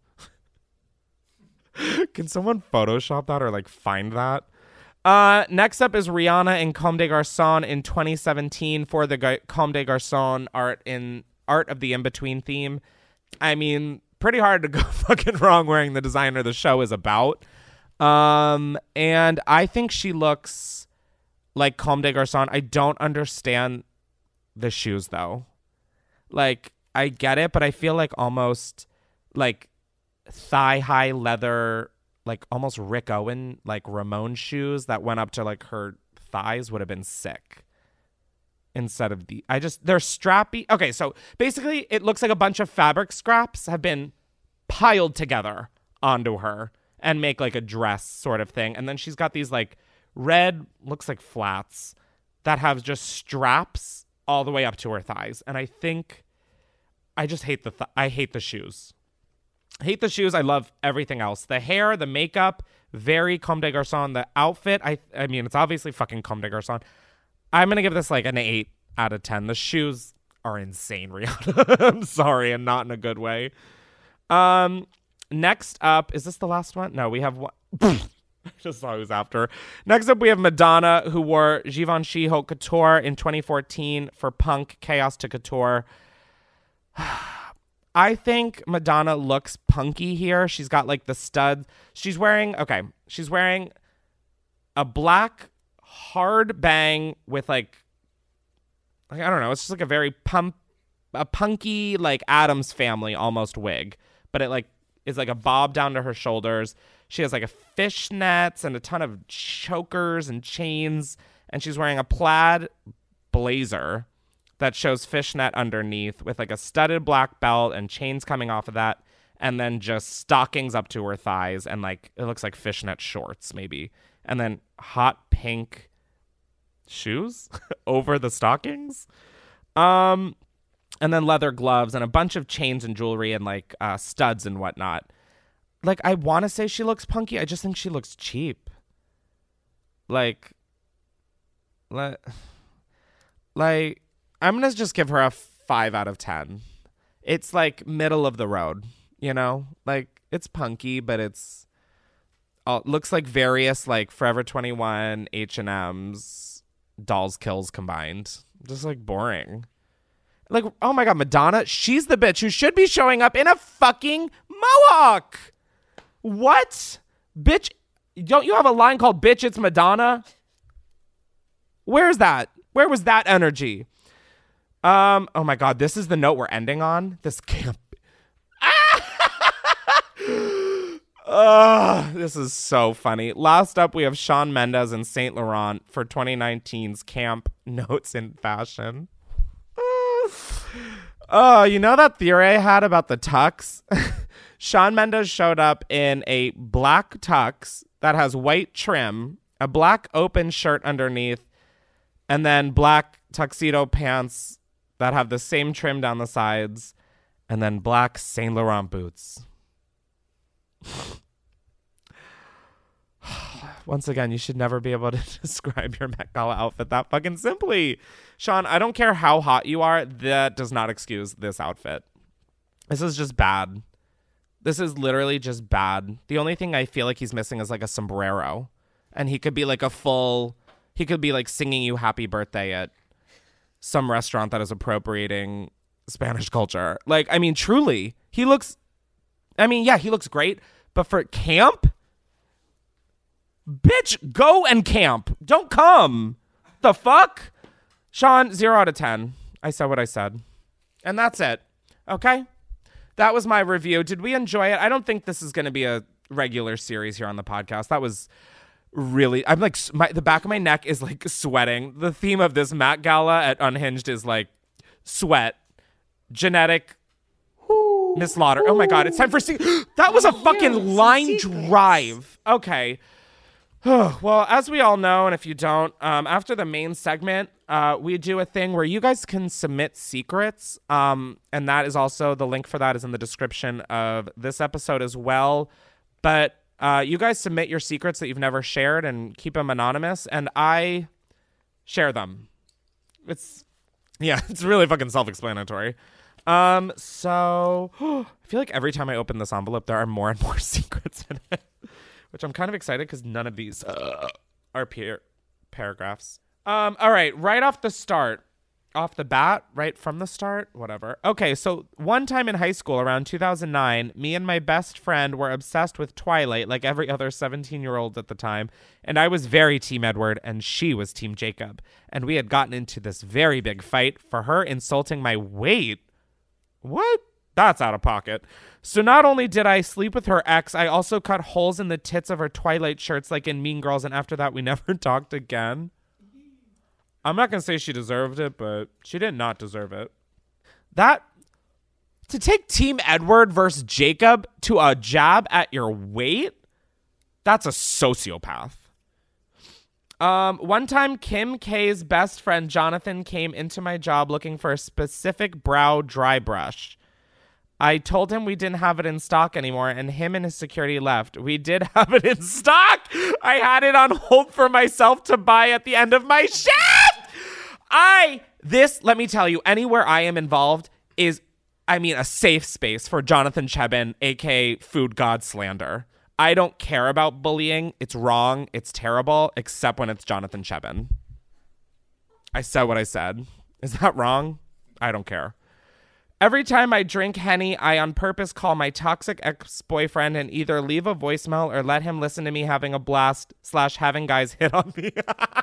Speaker 9: Can someone Photoshop that or, like, find that? Uh, next up is Rihanna in Comme des Garçons in twenty seventeen for the Ga- Comme des Garçons art in Art of the In-Between theme. I mean, pretty hard to go fucking wrong wearing the designer the show is about. Um, and I think she looks like Comme des Garçons. I don't understand the shoes though. Like, I get it, but I feel like almost like thigh-high leather, like almost Rick Owen, like Ramon shoes that went up to like her thighs would have been sick. instead of the, I just, they're strappy. Okay, so basically it looks like a bunch of fabric scraps have been piled together onto her and make like a dress sort of thing. And then she's got these like red, looks like flats that have just straps all the way up to her thighs. And I think, I just hate the, th- I hate the shoes. I hate the shoes. I love everything else. The hair, the makeup, very Comme des Garçons. The outfit, I I mean, it's obviously fucking Comme des Garçons. I'm going to give this like an eight out of ten. The shoes are insane, Rihanna. I'm sorry, and not in a good way. Um, next up, is this the last one? No, we have one. I just saw who's after. Next up, we have Madonna, who wore Givenchy Haute Couture in twenty fourteen for Punk Chaos to Couture. I think Madonna looks punky here. She's got like the stud. She's wearing, okay, she's wearing a black hard bang with like, like I don't know, it's just like a very pump, a punky like Addams Family almost wig, but it like is like a bob down to her shoulders. She has like a fishnets and a ton of chokers and chains, and she's wearing a plaid blazer that shows fishnet underneath with like a studded black belt and chains coming off of that, and then just stockings up to her thighs and like it looks like fishnet shorts maybe, and then hot pink shoes over the stockings, um and then leather gloves and a bunch of chains and jewelry and like uh studs and whatnot. Like, I want to say she looks punky. I just think she looks cheap. Like, le- like I'm going to just give her a five out of ten. It's like middle of the road, you know? Like, it's punky, but it's uh, looks like various like Forever twenty-one, H and M's, Dolls Kills combined. Just like boring. Like, oh my God, Madonna, she's the bitch who should be showing up in a fucking mohawk. What? Bitch, don't you have a line called Bitch, It's Madonna? Where's that? Where was that energy? Um, oh my God, this is the note we're ending on. This can't be. Ah! This is so funny. Last up, we have Shawn Mendes and Saint Laurent for twenty nineteen's Camp Notes in Fashion. Oh, you know that theory I had about the tux? Shawn Mendes showed up in a black tux that has white trim, a black open shirt underneath, and then black tuxedo pants that have the same trim down the sides, and then black Saint Laurent boots. Once again, you should never be able to describe your Met Gala outfit that fucking simply. Shawn, I don't care how hot you are, that does not excuse this outfit. This is just bad. This is literally just bad. The only thing I feel like he's missing is like a sombrero. And he could be like a full, he could be like singing you happy birthday at some restaurant that is appropriating Spanish culture. Like, I mean, truly, he looks, I mean, yeah, he looks great. But for camp? Bitch, go and camp. Don't come. The fuck? Shawn, zero out of ten. I said what I said. And that's it. Okay? That was my review. Did we enjoy it? I don't think this is going to be a regular series here on the podcast. That was really, I'm like, my, the back of my neck is like sweating. The theme of this Met Gala at Unhinged is like sweat, genetic, Miss Lauder. Oh my God, it's time for, se- that was a fucking line drive. Okay. Well, as we all know, and if you don't, um, after the main segment, uh, we do a thing where you guys can submit secrets. Um, and that is also, the link for that is in the description of this episode as well. But uh, you guys submit your secrets that you've never shared and keep them anonymous. And I share them. It's, yeah, it's really fucking self-explanatory. Um, so I feel like every time I open this envelope, there are more and more secrets in it. Which I'm kind of excited because none of these uh, are peer paragraphs. Um, all right, right off the start, off the bat, right from the start, whatever. Okay, so one time in high school around two thousand nine, me and my best friend were obsessed with Twilight like every other seventeen-year-old at the time, and I was very Team Edward and she was Team Jacob. And we had gotten into this very big fight for her insulting my weight. What? That's out of pocket. So not only did I sleep with her ex, I also cut holes in the tits of her Twilight shirts like in Mean Girls, and after that we never talked again. I'm not going to say she deserved it, but she did not deserve it. That, to take Team Edward versus Jacob to a jab at your weight, that's a sociopath. Um, one time, Kim K's best friend, Jonathan, came into my job looking for a specific brow dry brush. I told him we didn't have it in stock anymore, and him and his security left. We did have it in stock. I had it on hold for myself to buy at the end of my shift. I, this, let me tell you, anywhere I am involved is, I mean, a safe space for Jonathan Chebin, a k a. Food God slander. I don't care about bullying. It's wrong. It's terrible, except when it's Jonathan Chebin. I said what I said. Is that wrong? I don't care. Every time I drink Henny, I on purpose call my toxic ex-boyfriend and either leave a voicemail or let him listen to me having a blast slash having guys hit on me.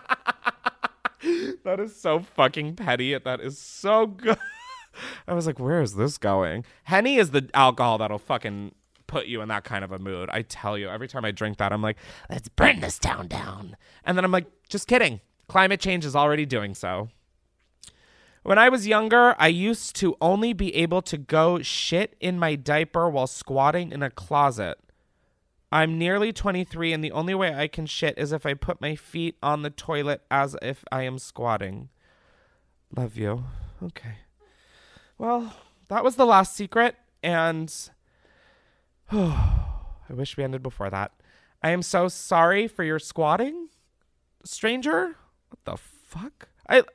Speaker 9: That is so fucking petty. That is so good. I was like, where is this going? Henny is the alcohol that'll fucking put you in that kind of a mood. I tell you, every time I drink that, I'm like, let's burn this town down. And then I'm like, just kidding. Climate change is already doing so. When I was younger, I used to only be able to go shit in my diaper while squatting in a closet. I'm nearly twenty-three, and the only way I can shit is if I put my feet on the toilet as if I am squatting. Love you. Okay. Well, that was the last secret, and oh, I wish we ended before that. I am so sorry for your squatting, stranger. What the fuck? I...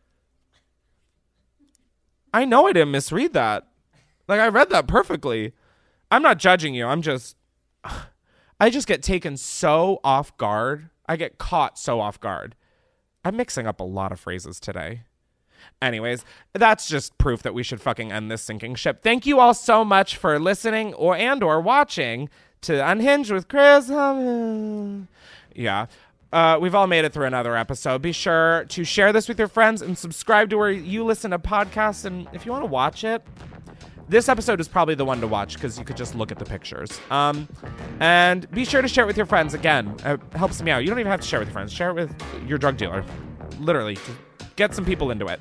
Speaker 9: I know I didn't misread that. Like, I read that perfectly. I'm not judging you. I'm just... I just get taken so off guard. I get caught so off guard. I'm mixing up a lot of phrases today. Anyways, that's just proof that we should fucking end this sinking ship. Thank you all so much for listening or and or watching to Unhinged with Chris. Yeah. Uh, we've all made it through another episode. Be sure to share this with your friends and subscribe to where you listen to podcasts. And if you want to watch it, this episode is probably the one to watch because you could just look at the pictures. Um, and be sure to share it with your friends. Again, it helps me out. You don't even have to share it with your friends. Share it with your drug dealer. Literally, just get some people into it.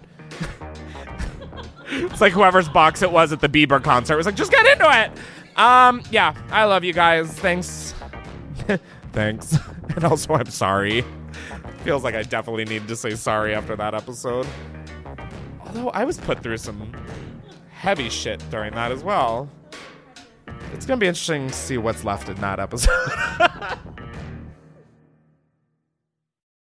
Speaker 9: It's like whoever's box it was at the Bieber concert. It was like, just get into it. Um, yeah, I love you guys. Thanks. Thanks. And also, I'm sorry. Feels like I definitely needed to say sorry after that episode. Although I was put through some heavy shit during that as well. It's going to be interesting to see what's left in that episode.